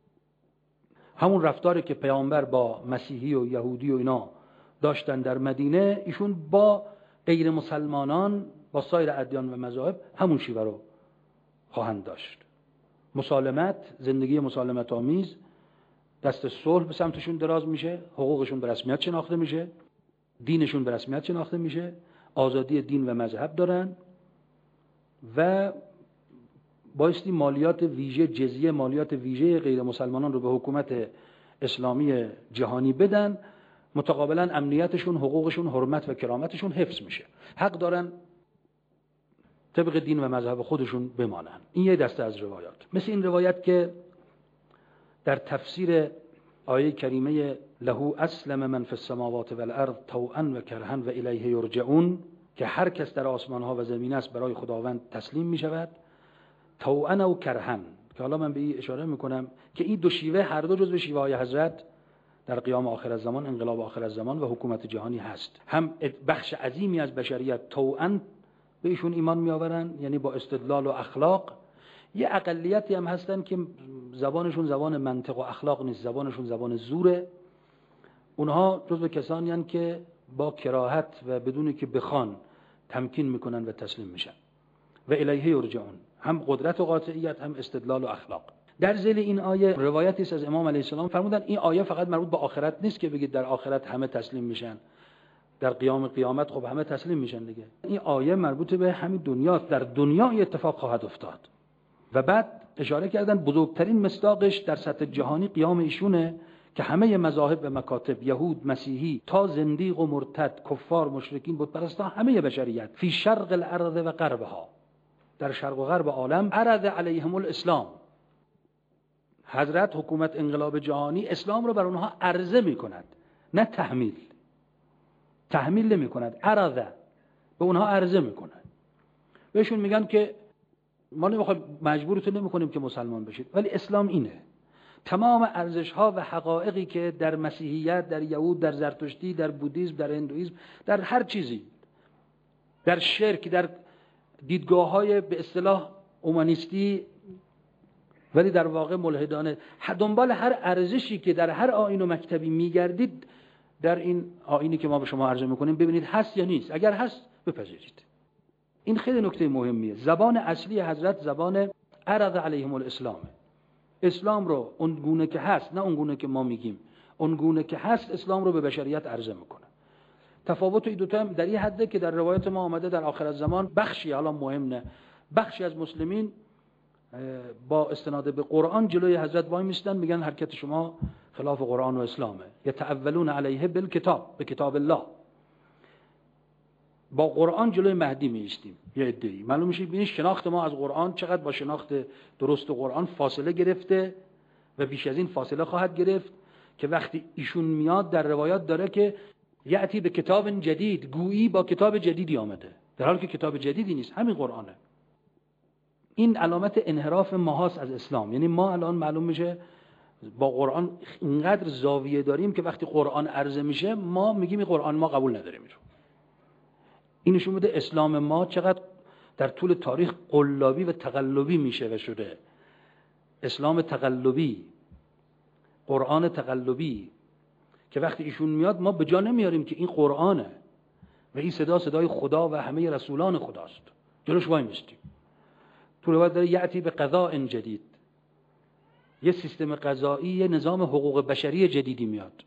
همون رفتاری که پیامبر با مسیحی و یهودی و اینا داشتن در مدینه، ایشون با غیر مسلمانان، با سایر ادیان و مذاهب همون شیوه رو خواهند داشت. مسالمت، زندگی مسالمت آمیز، دست صلح به سمتشون دراز میشه، حقوقشون به رسمیت شناخته میشه، دینشون به رسمیت شناخته میشه، آزادی دین و مذهب دارن و بایستی مالیات ویژه، جزیه مالیات ویژه غیر مسلمانان رو به حکومت اسلامی جهانی بدن، متقابلا امنیتشون، حقوقشون، حرمت و کرامتشون حفظ میشه، حق دارن طبق دین و مذهب خودشون بمانن. این یه دسته از روایات. مثل این روایت که در تفسیر آیه کریمه له اسلم من فی السماوات والارض طوعا و کرها و الیه یرجعون، که هر کس در آسمان ها و زمین است برای خداوند تسلیم می شود، طوعا و کرها، که حالا من به این اشاره میکنم که این دو شیوه هر دو جزو شیوه های حضرت در قیام آخر الزمان، انقلاب آخر الزمان و حکومت جهانی هست. هم بخش عظیمی از بشریت طوعا به ایشون ایمان می آورن، یعنی با استدلال و اخلاق. یه اقلیتی هم هستن که زبانشون زبان منطق و اخلاق نیست، زبانشون زبان زوره. اونها جزو کسانی هستند که با کراهت و بدون که بخوان تمکین میکنن و تسلیم میشن. و الیه یرجعون، هم قدرت و قاطعیت، هم استدلال و اخلاق. در ذیل این آیه روایتی است از امام علیه السلام، فرمودن این آیه فقط مربوط به آخرت نیست که بگید در آخرت همه تسلیم میشن، در قیامت خب همه تسلیم میشن دیگه. این آیه مربوط به همین دنیاست، در دنیا این اتفاق خواهد افتاد. و بعد اشاره کردن بزرگترین مصداقش در سطح جهانی قیام ایشونه که همه مذاهب و مکاتب، یهود، مسیحی، تا زندیق و مرتد، کفار، مشرکین، بت پرستا، همه بشریت فی شرق الارض و غربها، در شرق و غرب عالم، عرض علیهم الاسلام، حضرت حکومت انقلاب جهانی اسلام رو بر اونها عرضه میکند، نه تحمیل نمی کند، عرض به اونها عرضه میکند. بهشون میگن که ما نمیخوایم، مجبورتون نمیکنیم که مسلمان بشید، ولی اسلام اینه. تمام ارزش ها و حقایقی که در مسیحیت، در یهود، در زرتشتی، در بودیسم، در هندویسم، در هر چیزی، در شرک، در دیدگاه های به اصطلاح اومانیستی ولی در واقع ملحدانه، دنبال هر ارزشی که در هر آیین و مکتبی میگردید، در این آیینی که ما به شما عرضه میکنیم ببینید هست یا نیست. اگر هست بپذیرید. این خیلی نکته مهمیه. زبان اصلی حضرت زبان عرض علیهم الاسلام، اسلام رو اون گونه که هست، نه اون گونه که ما میگیم، اون گونه که هست اسلام رو به بشریت عرضه میکنه. تفاوت این دوتا در این حده که در روایت ما آمده در آخر الزمان بخشی، حالا مهم نه، بخشی از مسلمین با استناد به قرآن جلوی حضرت وای میستن، میگن حرکت شما خلاف قرآن و اسلامه. یتأولون علیه بالکتاب، به کتاب الله. با قرآن جلوی مهدی میستیم. یه عده‌ای معلوم میشه ببینید شناخت ما از قرآن چقدر با شناخت درست قرآن فاصله گرفته و بیش از این فاصله خواهد گرفت، که وقتی ایشون میاد در روایات داره که یأتی به کتاب جدید، گویی با کتاب جدیدی آمده، در حالی که کتاب جدیدی نیست، همین قرآنه. این علامت انحراف ماهاست از اسلام. یعنی ما الان معلوم میشه با قرآن اینقدر زاویه داریم که وقتی قرآن عرضه میشه ما میگیم این قرآن ما قبول نداریم. این نشون میده اسلام ما چقدر در طول تاریخ قلابی و تقلبی میشه و شده. اسلام تقلبی، قرآن تقلبی، که وقتی ایشون میاد ما به جا نمیاریم که این قرآنه و این صدا صدای خدا و همه رسولان خداست. جلوش وای میستیم. تو روایت داره یأتی به قضاء جدید، یه سیستم قضایی، یه نظام حقوق بشری جدیدی میاد،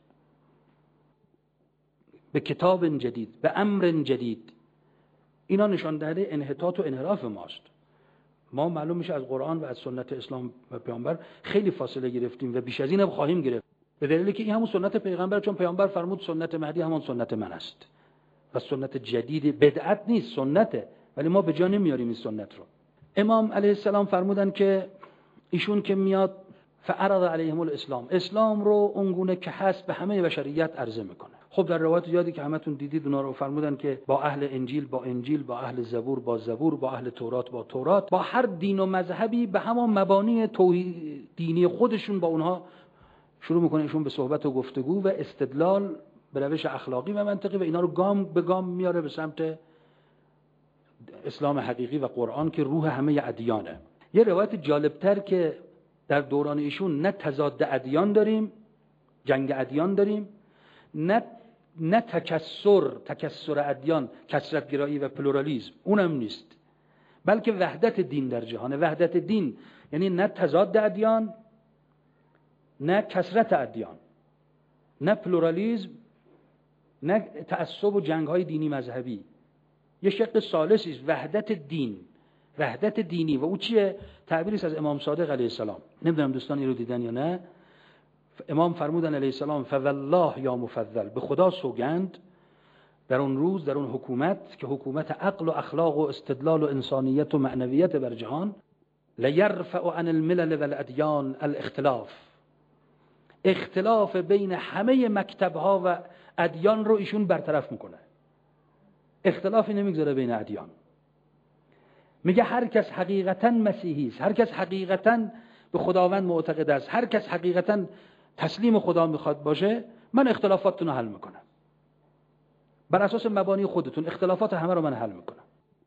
به کتاب جدید، به امر جدید. اینا نشان دهنده انحطاط و انحراف ماست. ما معلوم میشه از قرآن و از سنت اسلام و پیامبر خیلی فاصله گرفتیم و بیش از این هم خواهیم گرفت، به دلیلی که این همون سنت پیغمبر، چون پیامبر فرمود سنت مهدی همون سنت من است و سنت جدید بدعت نیست، سنته، ولی ما به جا نمیاریم این سنت رو. امام علیه السلام فرمودن که ایشون که میاد فعرض علیهم الاسلام، اسلام رو اونگونه که هست به همه بشریت عرضه میکنه. خب در روایت زیادی که همتون دیدید اونا رو فرمودن که با اهل انجیل با انجیل، با اهل زبور با زبور، با اهل تورات با تورات، با هر دین و مذهبی به همون مبانی توحید دینی خودشون با اونها شروع میکنه ایشون به صحبت و گفتگو و استدلال به روش اخلاقی و منطقی و اینا رو گام به گام میاره به سمت اسلام حقیقی و قرآن که روح همه ادیانه. یه روایت جالبتر که در دوران ایشون نه تضاد ادیان داریم، جنگ ادیان داریم، نه تکثر ادیان، کثرت گرایی و پلورالیسم، اونم نیست، بلکه وحدت دین در جهان. وحدت دین یعنی نه تضاد ادیان، نه کثرت ادیان، نه پلورالیسم، نه تعصب و جنگ‌های دینی مذهبی. یه شق ثالثی است، وحدت دین، وحدت دینی. و اون چیه؟ تعبیری از امام صادق علیه السلام. نمیدونم دوستان این رو دیدن یا نه. امام فرمودن علیه السلام فوالله یا مفضل، به خدا سوگند در اون روز، در اون حکومت که حکومت عقل و اخلاق و استدلال و انسانیت و معنویت بر جهان، لیرفع عن الملل والادیان الاختلاف، اختلاف بین همه مکتب‌ها و ادیان رو ایشون برطرف میکنه. اختلافی نمیگذاره بین ادیان. میگه هر کس حقیقتا مسیحی است، هر کس حقیقتا به خداوند معتقد است، هر کس حقیقتا تسلیم خدا میخواد باشه، من اختلافاتتون رو حل میکنم. بر اساس مبانی خودتون اختلافات همه رو من حل میکنم.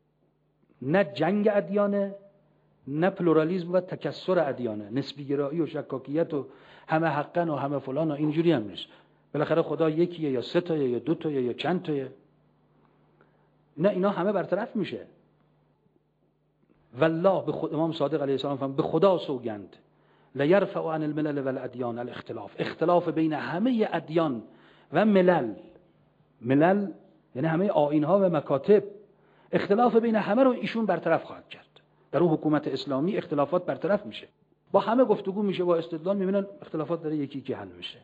نه جنگ ادیانه، نه پلورالیسم و تکثر ادیانه، نسبی گرایی و شکاکیت و همه حقن و همه فلان و اینجوری هم نیست. بالاخره خدا یکیه یا سه تایه یا دو تایه یا چند تایه. نه، اینا همه برطرف میشه. والله، به خود امام صادق علیه السلام فرمود به خدا سوگند لیرفع عن الملل والادیان الاختلاف، اختلاف بین همه ادیان و ملل، ملل یعنی همه آیین‌ها و مکاتب، اختلاف بین همه رو ایشون برطرف خواهد کرد. در اون حکومت اسلامی اختلافات برطرف میشه، با همه گفتگو میشه، با استدلال میبینن اختلافات داره یکی یکی حل میشه.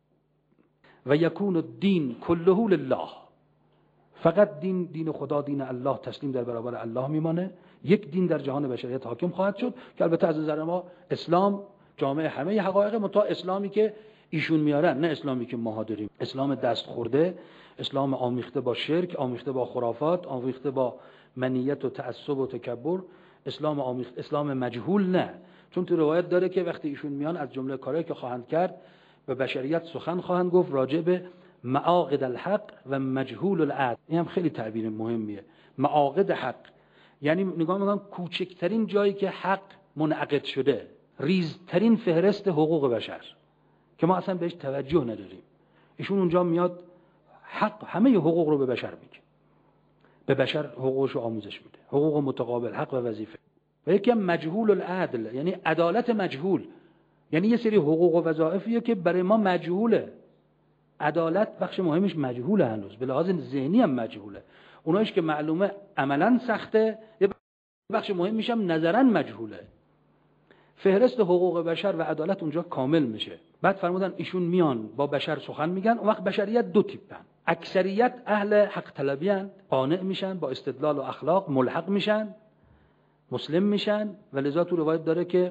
و یکون الدین کله لله، فقط دین خدا، دین الله تسلیم در برابر الله میمانه. یک دین در جهان بشریت حاکم خواهد شد که البته از نظر ما اسلام جامعه همه حقایق، منتها اسلامی که ایشون میارن، نه اسلامی که ما داریم. اسلام دست خورده، اسلام آمیخته با شرک، آمیخته با خرافات، آمیخته با منیت و تعصب و تکبر، اسلام مجهول نه. چون تو روایت داره که وقتی ایشون میان از جمله کارهایی که خواهند کرد به بشریت سخن خواهند گفت راجع به معاقد الحق و مجهول العدل. این هم خیلی تعبیر مهمیه. معاقد حق یعنی نگاه میکنم کوچکترین جایی که حق منعقد شده، ریزترین فهرست حقوق بشر که ما اصلا بهش توجه نداریم، ایشون اونجا میاد حق، همه حقوق رو به بشر میگه، به بشر حقوقش رو آموزش میده، حقوق متقابل، حق و وظیفه. و یکی هم مجهول العدل، یعنی عدالت مجهول، یعنی یه سری حقوق و وظایفیه که برای ما مجهوله. عدالت بخش مهمش مجهوله، هنوز به لحاظ ذهنی هم مجهوله. اونایش که معلومه عملا سخته، یه بخش مهمش هم نظرا مجهوله. فهرست حقوق بشر و عدالت اونجا کامل میشه. بعد فرمودن ایشون میان با بشر سخن میگن. اون وقت بشریت دو تیپن، اکثریت اهل حق طلبی ان، قانع میشن، با استدلال و اخلاق ملحق میشن، مسلم میشن. و لذا تو روایت داره که،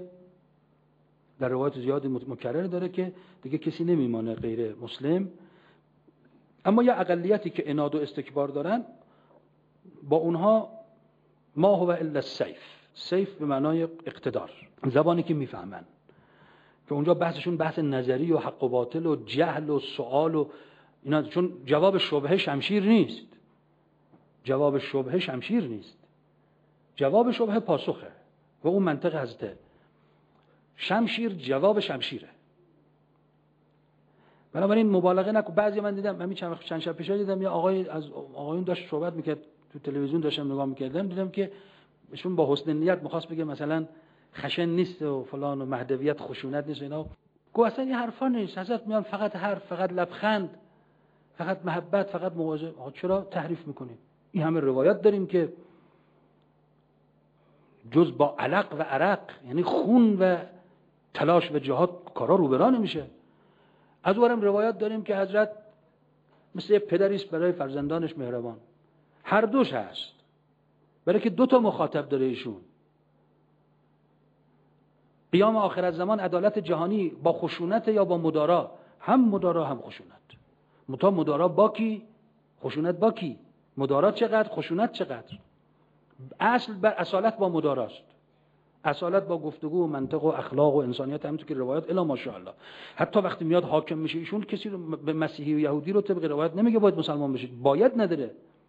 در روایت زیاد مکرر داره که دیگه کسی نمیمانه غیر مسلم. اما یه اقلیتی که عناد و استکبار دارن، با اونها ما هو الا السیف، سیف به معنای اقتدار، زبانی که میفهمن، که اونجا بحثشون بحث نظری و حق و باطل و جهل و سوال و اینا، چون جواب شبهه شمشیر نیست. جواب شبهه شمشیر نیست، جواب شبهه پاسخه. و اون منطق حضرت شمشیر جواب شمشیره. بنابراین مبالغه نکن. بعضی من دیدم، همین چند شب پیش دیدم یه آقای از آقایون داشت صحبت میکرد تو تلویزیون، داشتم نگاه میکردم، دیدم که ایشون با حسن نیت می‌خواست بگه مثلا خشن نیست و فلان و مهدویت خشونت نیست اینا. گو اصلا این حرفا نیست. حضرت میان فقط حرف، فقط لبخند، فقط محبت، فقط مواظب. چرا تحریف میکنیم؟ این همه روایت داریم که جز با علق و عرق، یعنی خون و تلاش و جهاد، کارا رو برا نمیشه. از اونم روایت داریم که حضرت مثل یه پدری است برای فرزندانش مهربان. هر دوش هست، برای که دو تا مخاطب داره ایشون. قیام آخرت زمان عدالت جهانی با خشونت یا با مدارا؟ هم مدارا هم خشونت. مدارا با کی؟ خشونت با کی؟ مدارا چقدر؟ خشونت چقدر؟ اصل بر اصالت با مداراست. اصالت با گفتگو و منطق و اخلاق و انسانیت، همونطور که روایت الا ماشاءالله. حتی وقتی میاد حاکم میشه ایشون، کسی رو به مسیحی و یهودی رو طبق روایت نمیگه باید مسلمان بشید، باید نداره.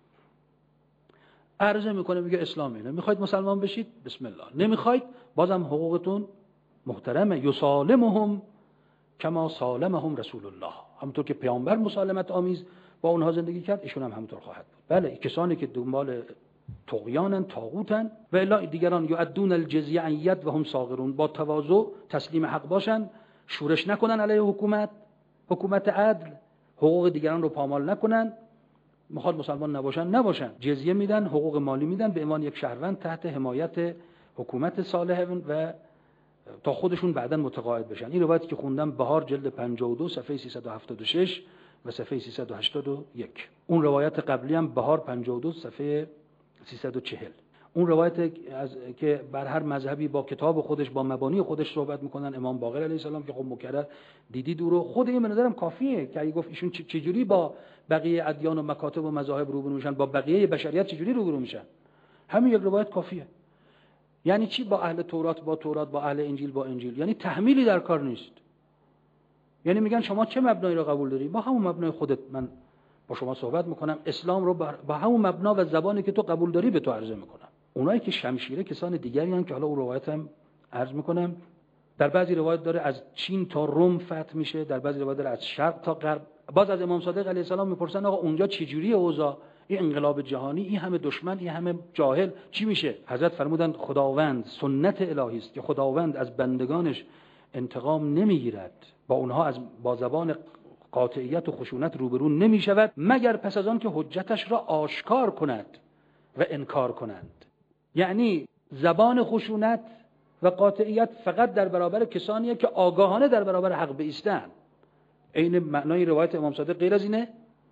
عرضه میکنه میگه اسلام اینه، میخواید مسلمان بشید بسم الله، نمیخواید بازم حقوقتون محترمه. یسالمهم کما سالمهم رسول الله. همونطور که پیامبر مسالمت آمیز با اونها زندگی کرد، ایشون هم همونطور خواهد بود. بله، کسانی که دنبال طغیانن، طاغوتن و الا دیگران یؤدون الجزیه عن ید و هم صاغرون، با تواضع تسلیم حق باشن، شورش نکنن علیه حکومت عدل، حقوق دیگران رو پامال نکنن، میخواد مسلمان نباشن، جزیه میدن، حقوق مالی میدن به عنوان یک شهروند تحت حمایت حکومت صالح و تا خودشون بعداً متقاعد بشن. این روایتی که خوندم بهار جلد 52 صفحه 376 و صفحه 381. اون روایت قبلی هم بهار 52 صفحه 340. اون روایت که بر هر مذهبی با کتاب خودش، با مبانی خودش صحبت میکنن، امام باقر علیه السلام که خب مکرر دیدید او رو، خود این به نظرم کافیه که اگه گفت ایشون چجوری با بقیه ادیان و مکاتب و مذاهب روبرو میشن، با بقیه بشریت چجوری روبرو میشن، همین یک روایت کافیه. یعنی چی با اهل تورات با تورات، با اهل انجیل با انجیل؟ یعنی تحمیلی در کار نیست. یعنی میگن شما چه مبنایی رو قبول داری؟ با همون مبنای خودت من با شما صحبت میکنم، اسلام رو با همون مبنا و زبانی که تو قبول داری به تو عرضه میکنم. اونایی که شمشیره کسان دیگری هستند که حالا اون روایت هم عرض میکنم. در بعضی روایت داره از چین تا روم فتح میشه، در بعضی روایت داره از شرق تا غرب. باز از امام صادق علیه السلام میپرسن آقا اونجا چه جوریه اوضاع؟ این انقلاب جهانی، این همه دشمن، این همه جاهل، چی میشه؟ حضرت فرمودند خداوند، سنت الهی است که خداوند از بندگانش انتقام نمیگیرد، با اونها با زبان قاطعیت و خشونت روبرو نمی شود مگر پس از آن که حجتش را آشکار کند و انکار کنند. یعنی زبان خشونت و قاطعیت فقط در برابر کسانیه که آگاهانه در برابر حق بایستند. این معنای روایت امام صادق غیر از اینه؟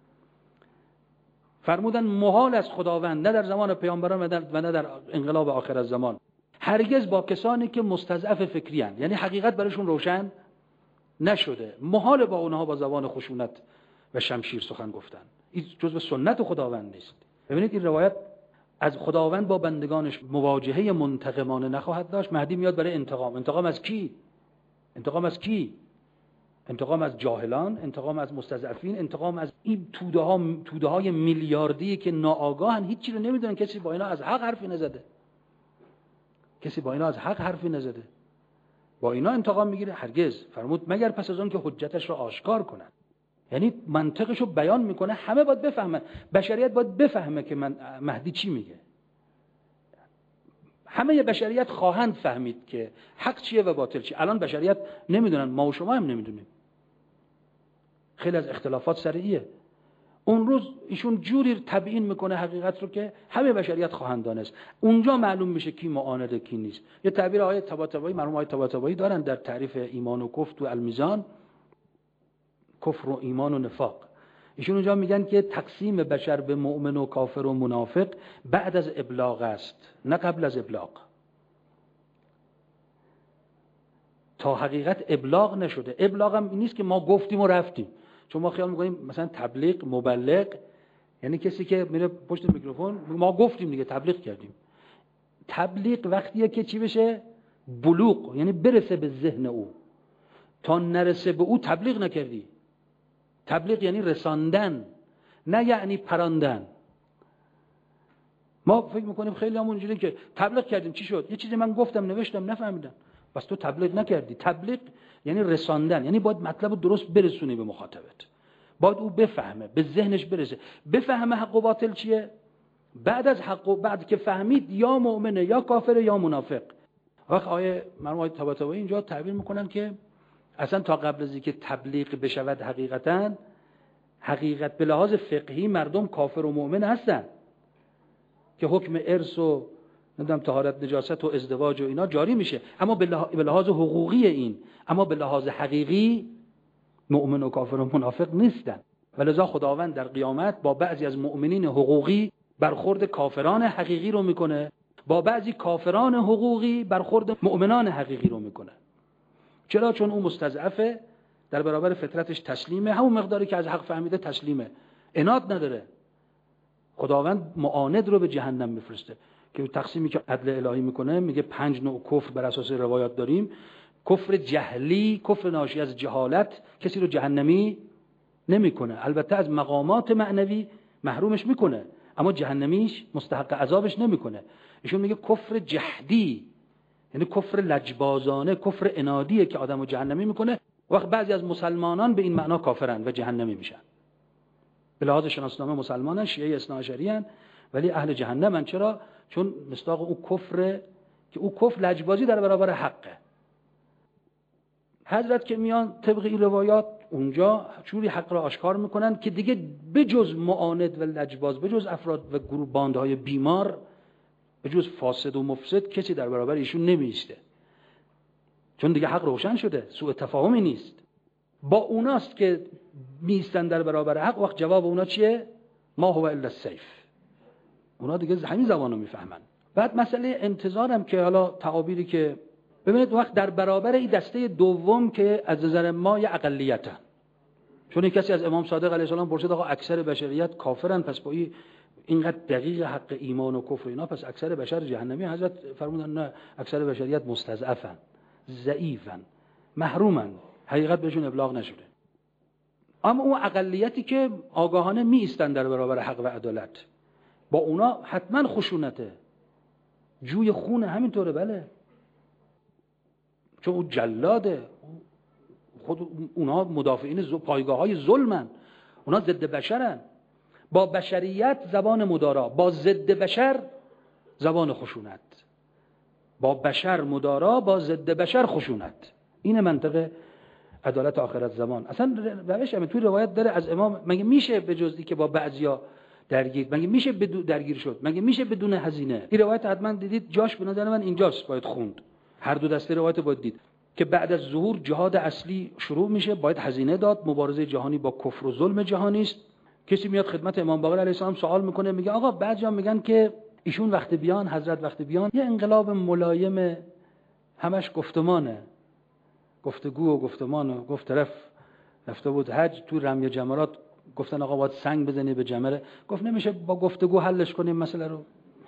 فرمودن محال است خداوند، نه در زمان پیامبران و نه در انقلاب آخر الزمان، هرگز با کسانی که مستضعف فکری اند، یعنی حقیقت برایشون روشن نشده، محال با اونها با زبان خشونت و شمشیر سخن گفتن. این جزء سنت خداوند نیست. ببینید این روایت از خداوند با بندگانش مواجهه منتقمانه نخواهد داشت. مهدی میاد برای انتقام. انتقام از کی؟ انتقام از جاهلان، انتقام از مستضعفین، انتقام از این توده های میلیاردی که ناآگاهن، هیچ چی رو نمیدونن. کسی با اینا از حق حرفی نزده. با اینا انتقام میگیره؟ هرگز. فرمود مگر پس از اون که حجتش رو آشکار کنن. یعنی منطقش رو بیان میکنه، همه باید بفهمن، بشریت باید بفهمه که مهدی چی میگه. همه بشریت خواهند فهمید که حق چیه و باطل چیه. الان بشریت نمیدونن، ما و شما هم نمیدونیم، خیلی از اختلافات سریعه. اون روز ایشون جوری تبیین میکنه حقیقت رو که همه بشریت خواهند دانست. اونجا معلوم میشه کی معانده کی نیست. یه تعبیر آقای طباطبایی، مرحوم آقای طباطبایی دارن در تعریف ایمان و کفر و المیزان، کفر و ایمان و نفاق. ایشون اونجا میگن که تقسیم بشر به مؤمن و کافر و منافق بعد از ابلاغ است، نه قبل از ابلاغ. تا حقیقت ابلاغ نشده. ابلاغ هم نیست که ما گفتیم و رفتیم. چون ما خیال میکنیم مثلا تبلیغ، مبلغ یعنی کسی که میره پشت میکروفون، ما گفتیم دیگه، تبلیغ کردیم. تبلیغ وقتیه که چی بشه؟ بلوغ، یعنی برسه به ذهن او. تا نرسه به او تبلیغ نکردی. تبلیغ یعنی رساندن، نه یعنی پراندن. ما فکر میکنیم خیلی همون جوری که تبلیغ کردیم، چی شد؟ یه چیزی من گفتم، نوشتم، نفهمیدن، بس تو تبلیغ نکردی. تبلیغ یعنی رساندن، یعنی باید مطلب رو درست برسونی به مخاطبت، باید او بفهمه، به ذهنش برسه، بفهمه حق و باطل چیه بعد از حق و بعد که فهمید یا مؤمنه یا کافره یا منافق. وقت مرحوم آیه طباطبایی اینجا تعبیر میکنن که اصلا تا قبل از اینکه تبلیغ بشود حقیقت به لحاظ فقهی مردم کافر و مؤمن هستن که حکم ارث و نمیدونم طهارت نجاست و ازدواج و اینا جاری میشه، اما به لحاظ حقوقی این، اما به لحاظ حقیقی مؤمن و کافر و منافق نیستن. ولذا خداوند در قیامت با بعضی از مؤمنین حقوقی برخورد کافران حقیقی رو میکنه، با بعضی کافران حقوقی برخورد مؤمنان حقیقی رو میکنه. چرا؟ چون اون مستضعفه، در برابر فطرتش تسلیمه، همون مقداری که از حق فهمیده تسلیمه، عناد نداره. خداوند معاند رو به جهنم میفرسته که تقسیمی که عدل الهی میکنه میگه 5 نوع کفر بر اساس روایات داریم. کفر جهلی، کفر ناشی از جهالت کسی رو جهنمی نمیکنه، البته از مقامات معنوی محرومش میکنه، اما جهنمیش مستحق عذابش نمیکنه. ایشون میگه کفر جهدی، یعنی کفر لجبازانه، کفر عنادیه که آدمو جهنمی میکنه. وقت بعضی از مسلمانان به این معنا کافرن و جهنمی میشن. به لحاظ شناسنامه مسلمانن، شیعه اثناعشری ان، ولی اهل جهنمن. چرا؟ چون مصداق او کفر که او کفر لجبازی در برابر حقه. حضرت که میان طبق این روایات اونجا جوری حق را آشکار میکنن که دیگه بجز معاند و لجباز، بجز افراد و گروه باندهای بیمار، بجز فاسد و مفسد کسی در برابر ایشون نمیسته، چون دیگه حق روشن شده، سوء تفاهمی نیست. با اوناست که میستن در برابر حق. وقت جواب اونا چیه؟ ما هو الا السیف. اونا دیگه همین زبانو میفهمن. بعد مسئله انتظارم که حالا تعابیری که ببینید وقت در برابر این دسته دوم که از نظر ما یه اقلیتن، چون کسی از امام صادق علیه السلام پرسید آقا اکثر بشریت کافرن، پس با اینقدر دقیق حق ایمان و کفر اینا، پس اکثر بشر جهنمی؟ حضرت فرمودن نه، اکثر بشریت مستضعفن، ضعیفن، محرومن، حقیقت بهشون ابلاغ نشده. اما اون اقلیتی که آگاهانه می ایستن در برابر حق و عدالت، با اونا حتما خشونته، جوی خونه، همینطوره. بله، چون اون جلاده، خود اونا مدافعین پایگاه‌های ظلمن، اونا ضد بشرن. با بشریت زبان مدارا، با ضد بشر زبان خشونت. با بشر مدارا، با ضد بشر خشونت. این منطقه عدالت آخرت زمان. اصلا روش توی روایت داره از امام، مگه میشه به جزئی که با بعضیا درگیر، مگه میشه درگیر شد، مگه میشه بدون هزینه؟ این روایت حتما دیدید، جاش به نظر من اینجاست باید خوند. هر دو دسته روایت باید دید که بعد از ظهور جهاد اصلی شروع میشه، باید هزینه داد. مبارزه جهانی با کفر و ظلم جهانی است. کسی میاد خدمت امام باقر علیه السلام سوال میکنه، میگه آقا بعضیا میگن که ایشون وقت بیان، حضرت وقت بیان، یه انقلاب ملایم، همش گفتمانه، گفتگو و گفتمان و گفت طرف رفته بود حج، تو رمی جمرات گفتن آقا باید سنگ بزنی به جمره، گفت نمیشه با گفتگو حلش کنیم مسئله رو.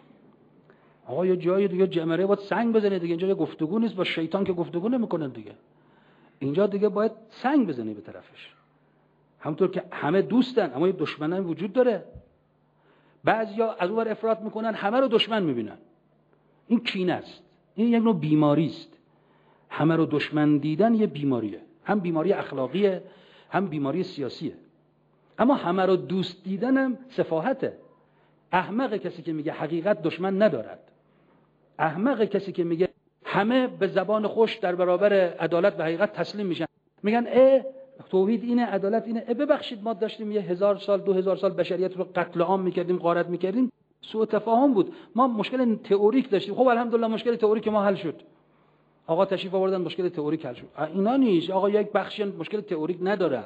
آقا یه جایی دیگه جمره باید سنگ بزنی دیگه، اینجا یه گفتگو نیست، با شیطان که گفتگو نمیکنن دیگه، اینجا دیگه باید سنگ بزنی به طرفش. همونطور که همه دوستن اما یه دشمنان وجود داره. بعضیا از اون ور افراط میکنن، همه رو دشمن میبینن. این کینه است، این یک نوع بیماری است. همه رو دشمن دیدن یه بیماریه، هم بیماری اخلاقیه هم بیماری سیاسیه. اما همه رو دوست دیدن هم سفاهته. احمق کسی که میگه حقیقت دشمن ندارد. احمق کسی که میگه همه به زبان خوش در برابر عدالت و حقیقت تسلیم میشن، میگن توحید اینه، عدالت اینه. ببخشید ما داشتیم 1000 سال 2000 سال بشریت رو قتل عام میکردیم، غارت میکردیم، سوء تفاهم بود. ما مشکل تئوریک داشتیم، خب الحمدلله مشکل تئوریک ما حل شد. آقا تشریف آوردن مشکل تئوریک حل شد. اینا نیست. آقا یک بخشی مشکل تئوریک ندارن،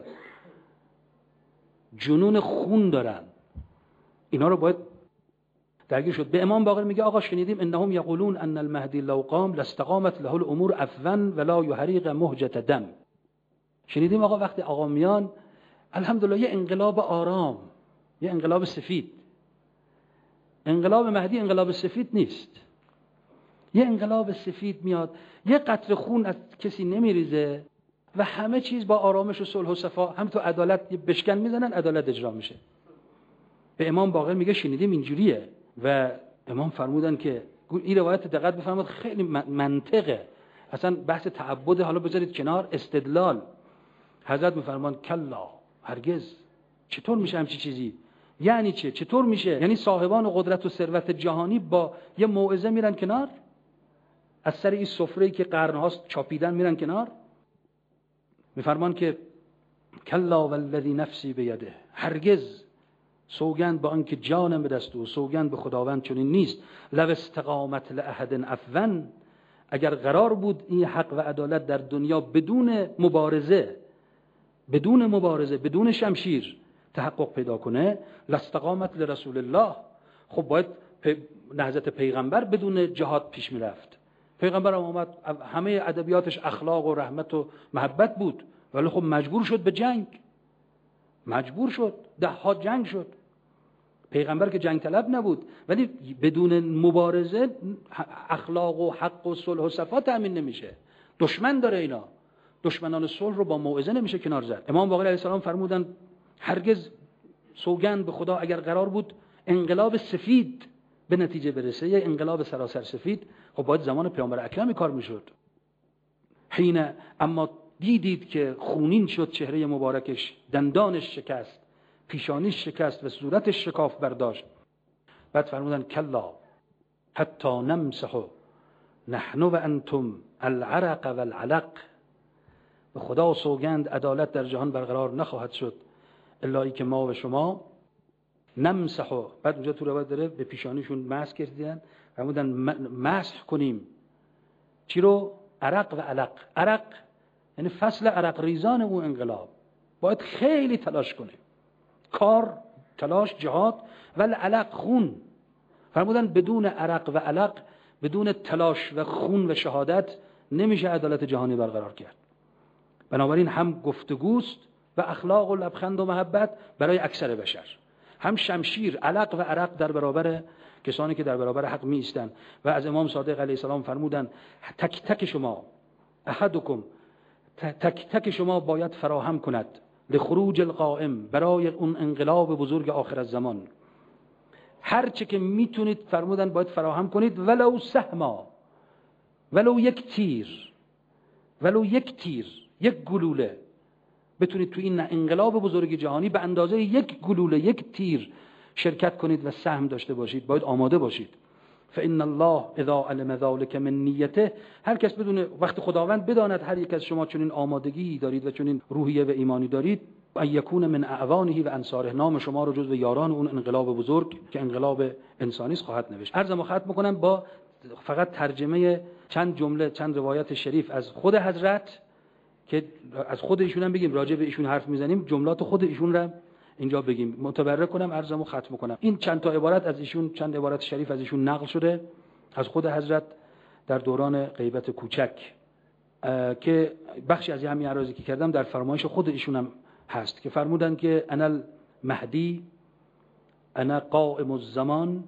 جنون خون دارن. اینا رو باید درگیر شد. به امام باقر میگه آقا شنیدیم انهم یقولون ان المهدی لو قام لاستقامت له الامور عفوا ولا یحرق مهجة دم. شنیدیم آقا وقتی آقا میان الحمدلله یه انقلاب آرام، یه انقلاب سفید. انقلاب مهدی انقلاب سفید نیست. یه انقلاب سفید میاد، یه قطره خون از کسی نمیریزه و همه چیز با آرامش و صلح و صفا، هم تو عدالت بشکن میزنن، عدالت اجرا میشه. به امام باقر میگه شنیدیم اینجوریه و امام فرمودن که این روایت دقت بفرمایید، خیلی منطقه، اصلا بحث تعبد حالا بذارید کنار، استدلال. حضرت میفرمان کلا، هرگز، چطور میشه همچی چیزی؟ یعنی چه؟ چطور میشه؟ یعنی صاحبان قدرت و ثروت جهانی با یه موعظه میرن کنار، از سر این سفره‌ای که قرن‌هاست چاپیدن میرن کنار. میفرمان که کلا والذی نفسی بیده، هرگز، سوگند با آنکه جانم به دست او، سوگند به خداوند چنین نیست. لو استقامت لاحد عفوا، اگر قرار بود این حق و عدالت در دنیا بدون مبارزه بدون شمشیر تحقق پیدا کنه، لاستقامت لرسول الله، خب باید نهضت پیغمبر بدون جهاد پیش میرفت. پیغمبر هم اومد، همه ادبیاتش اخلاق و رحمت و محبت بود، ولی خب مجبور شد به جنگ، مجبور شد، 10 جنگ شد. پیغمبر که جنگ طلب نبود، ولی بدون مبارزه اخلاق و حق و صلح و صفا تأمین نمیشه. دشمن داره اینا، دشمنان صلح رو با موعظه نمیشه کنار زد. امام باقر علیه السلام فرمودن هرگز، سوگند به خدا، اگر قرار بود انقلاب سفید به نتیجه برسه، یه انقلاب سراسر سفید، خب باید زمان پیامبر اکرم کار میشد. حین اما دیدید که خونین شد چهره مبارکش، دندانش شکست، پیشانیش شکست و صورتش شکاف برداشت. بعد فرمودن کلا حتی نمسح نحن و انتم العرق والعلق، به خدا سوگند عدالت در جهان برقرار نخواهد شد الا ای که ما و شما نمسح. بعد اونجا تو روایت داره به پیشانیشون مسح کردن، فرمودن مسح کنیم چی رو؟ عرق و علق. عرق یعنی فصل عرق ریزان اون انقلاب، باید خیلی تلاش کنیم، کار، تلاش، جهاد، ولی علق، خون. فرمودن بدون عرق و علق، بدون تلاش و خون و شهادت نمیشه عدالت جهانی برقرار کرد. بنابراین هم گفتگوست و اخلاق و لبخند و محبت برای اکثر بشر، هم شمشیر، علق و عرق در برابر کسانی که در برابر حق می ایستند. و از امام صادق علیه السلام فرمودن تک تک شما، احدکم، تک تک شما باید فراهم کند لخروج القائم، برای اون انقلاب بزرگ آخر الزمان، هر چه که میتونید فرمودن باید فراهم کنید، ولو سهما، ولو یک تیر، ولو یک تیر، یک گلوله بتونید تو این انقلاب بزرگ جهانی به اندازه یک گلوله، یک تیر شرکت کنید و سهم داشته باشید، باید آماده باشید. فإن الله اذا علم ذلك من نیته، هر کس بدون، وقت خداوند بداند هر یک از شما چنین آمادگی دارید و چنین روحیه و ایمانی دارید، ان یکون من اعوانه و انصاره، نام شما رو جزو یاران اون انقلاب بزرگ که انقلاب انسانی است خواهد نوشت. عرضمو ختم میکنم با فقط ترجمه چند جمله، چند روایت شریف از خود حضرت که از خود ایشون هم بگیم، راجع به ایشون حرف میزنیم، جملات خود ایشون رو اینجا بگیم، متبرک کنم، عرضمو ختم کنم. این چند تا عبارت از ایشون، چند عبارت شریف از ایشون نقل شده از خود حضرت در دوران غیبت کوچک، که بخشی از همین عرضی که کردم در فرمایش خود ایشون هم هست که فرمودن که انا المهدی انا قائم الزمان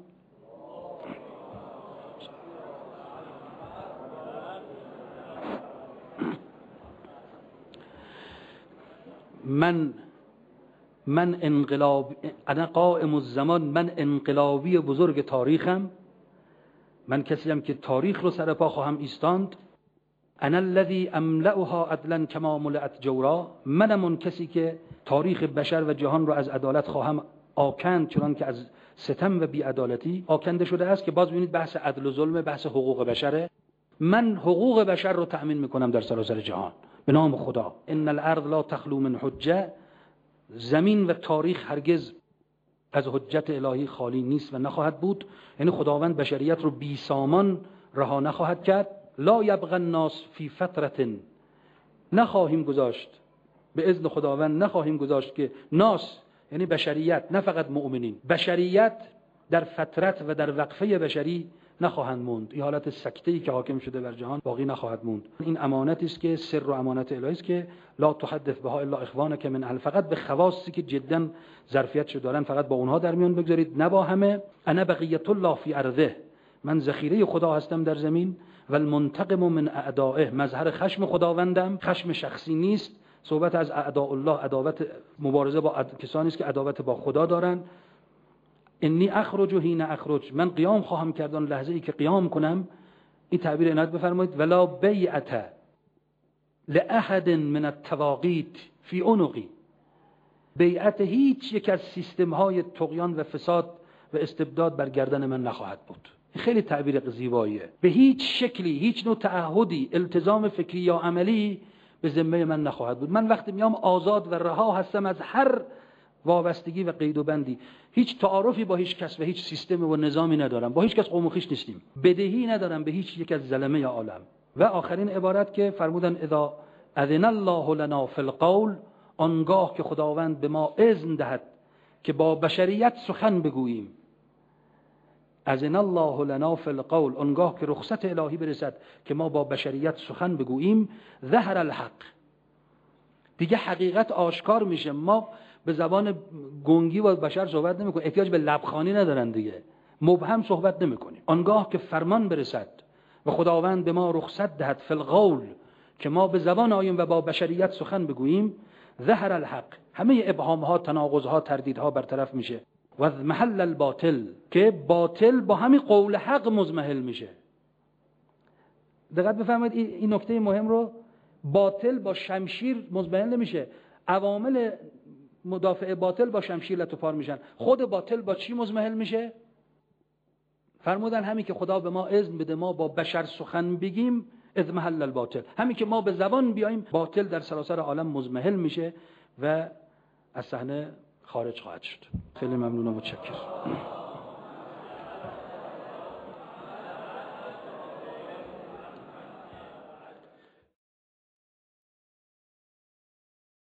من انقلاب، انا قائم الزمان، من انقلابی بزرگ تاریخم، من کسیم که تاریخ رو سر پا خواهم ایستاند. انا الذی املأها عدلا کما ملأت جورا، منم اون کسی که تاریخ بشر و جهان رو از عدالت خواهم آکند چنان که از ستم و بی‌عدالتی آکنده شده است. که باز ببینید بحث عدل و ظلم، بحث حقوق بشره. من حقوق بشر رو تأمین میکنم در سراسر جهان به نام خدا. ان الارض لا تخلو من حجه، زمین و تاریخ هرگز از حجت الهی خالی نیست و نخواهد بود. یعنی خداوند بشریت رو بی سامان رها نخواهد کرد. لا یبغى الناس فی فترة، نخواهیم گذاشت به اذن خداوند، نخواهیم گذاشت که ناس یعنی بشریت، نه فقط مؤمنین، بشریت در فترت و در وقفه بشری نخواهند موند. این حالت سکته‌ای که حاکم شده بر جهان باقی نخواهد موند. این امانتی است که سر و امانت الهی است که لا تحدث بها الا اخوانک من اهل، فقط به خواصی که جدا ظرفیتشو دارن فقط با اونها در میان بگذارید، نه با همه. انا بقیت الله فی ارضه، من ذخیره خدا هستم در زمین. و المنتقم من اعدائه، مظهر خشم خداوندم، خشم شخصی نیست. صحبت از اعداء الله، عداوت، مبارزه با کسانی است که عداوت با خدا دارن. انی اخرج حین اخرج، من قیام خواهم کرد آن لحظه ای که قیام کنم. این تعبیر عنایت بفرمایید. ولا بیعت لاحد من التواقیت فی عنقی، بیعت هیچ یک از سیستم های طغیان و فساد و استبداد بر گردن من نخواهد بود. خیلی تعبیر زیباییه. به هیچ شکلی، هیچ نوع تعهدی، التزام فکری یا عملی به ذمه من نخواهد بود. من وقتی میام آزاد و رها هستم از هر وابستگی و قید و بندی، هیچ تعارفی با هیچ کس و هیچ سیستم و نظامی ندارم، با هیچ کس قوم و خویش نیستیم، بدهی ندارم به هیچ یک از ظلمه عالم. و آخرین عبارت که فرمودن اذا اذن الله لنا فی القول، آنگاه که خداوند به ما اذن دهد که با بشریت سخن بگوییم. اذن الله لنا فی القول، آنگاه که رخصت الهی برسد که ما با بشریت سخن بگوییم. ظهر الحق، دیگه حقیقت آشکار میشه. ما به زبان گنگی با بشر صحبت نمیکنیم، احتیاج به لبخانی ندارن دیگه، مبهم صحبت نمیکنیم. آنگاه که فرمان برسد و خداوند به ما رخصت دهد فی القول، که ما به زبان آییم و با بشریت سخن بگوییم. ظهر الحق، همه ابهامها، تناقضها، تردیدها برطرف میشه. و محل الباطل، که باطل با همین قول حق مزمحل میشه. دقت بفرمایید این نکته مهم رو، باطل با شمشیر مزمحل نمیشه. عوامل مدافع باطل با شمشیر لطوپار میشن، خود باطل با چی مزمحل میشه؟ فرمودن همین که خدا به ما اذن بده ما با بشر سخن بگیم، اذ محل الباطل، همین که ما به زبان بیایم باطل در سراسر عالم مزمحل میشه و از صحنه خارج خواهد شد. خیلی ممنون و متشکرم.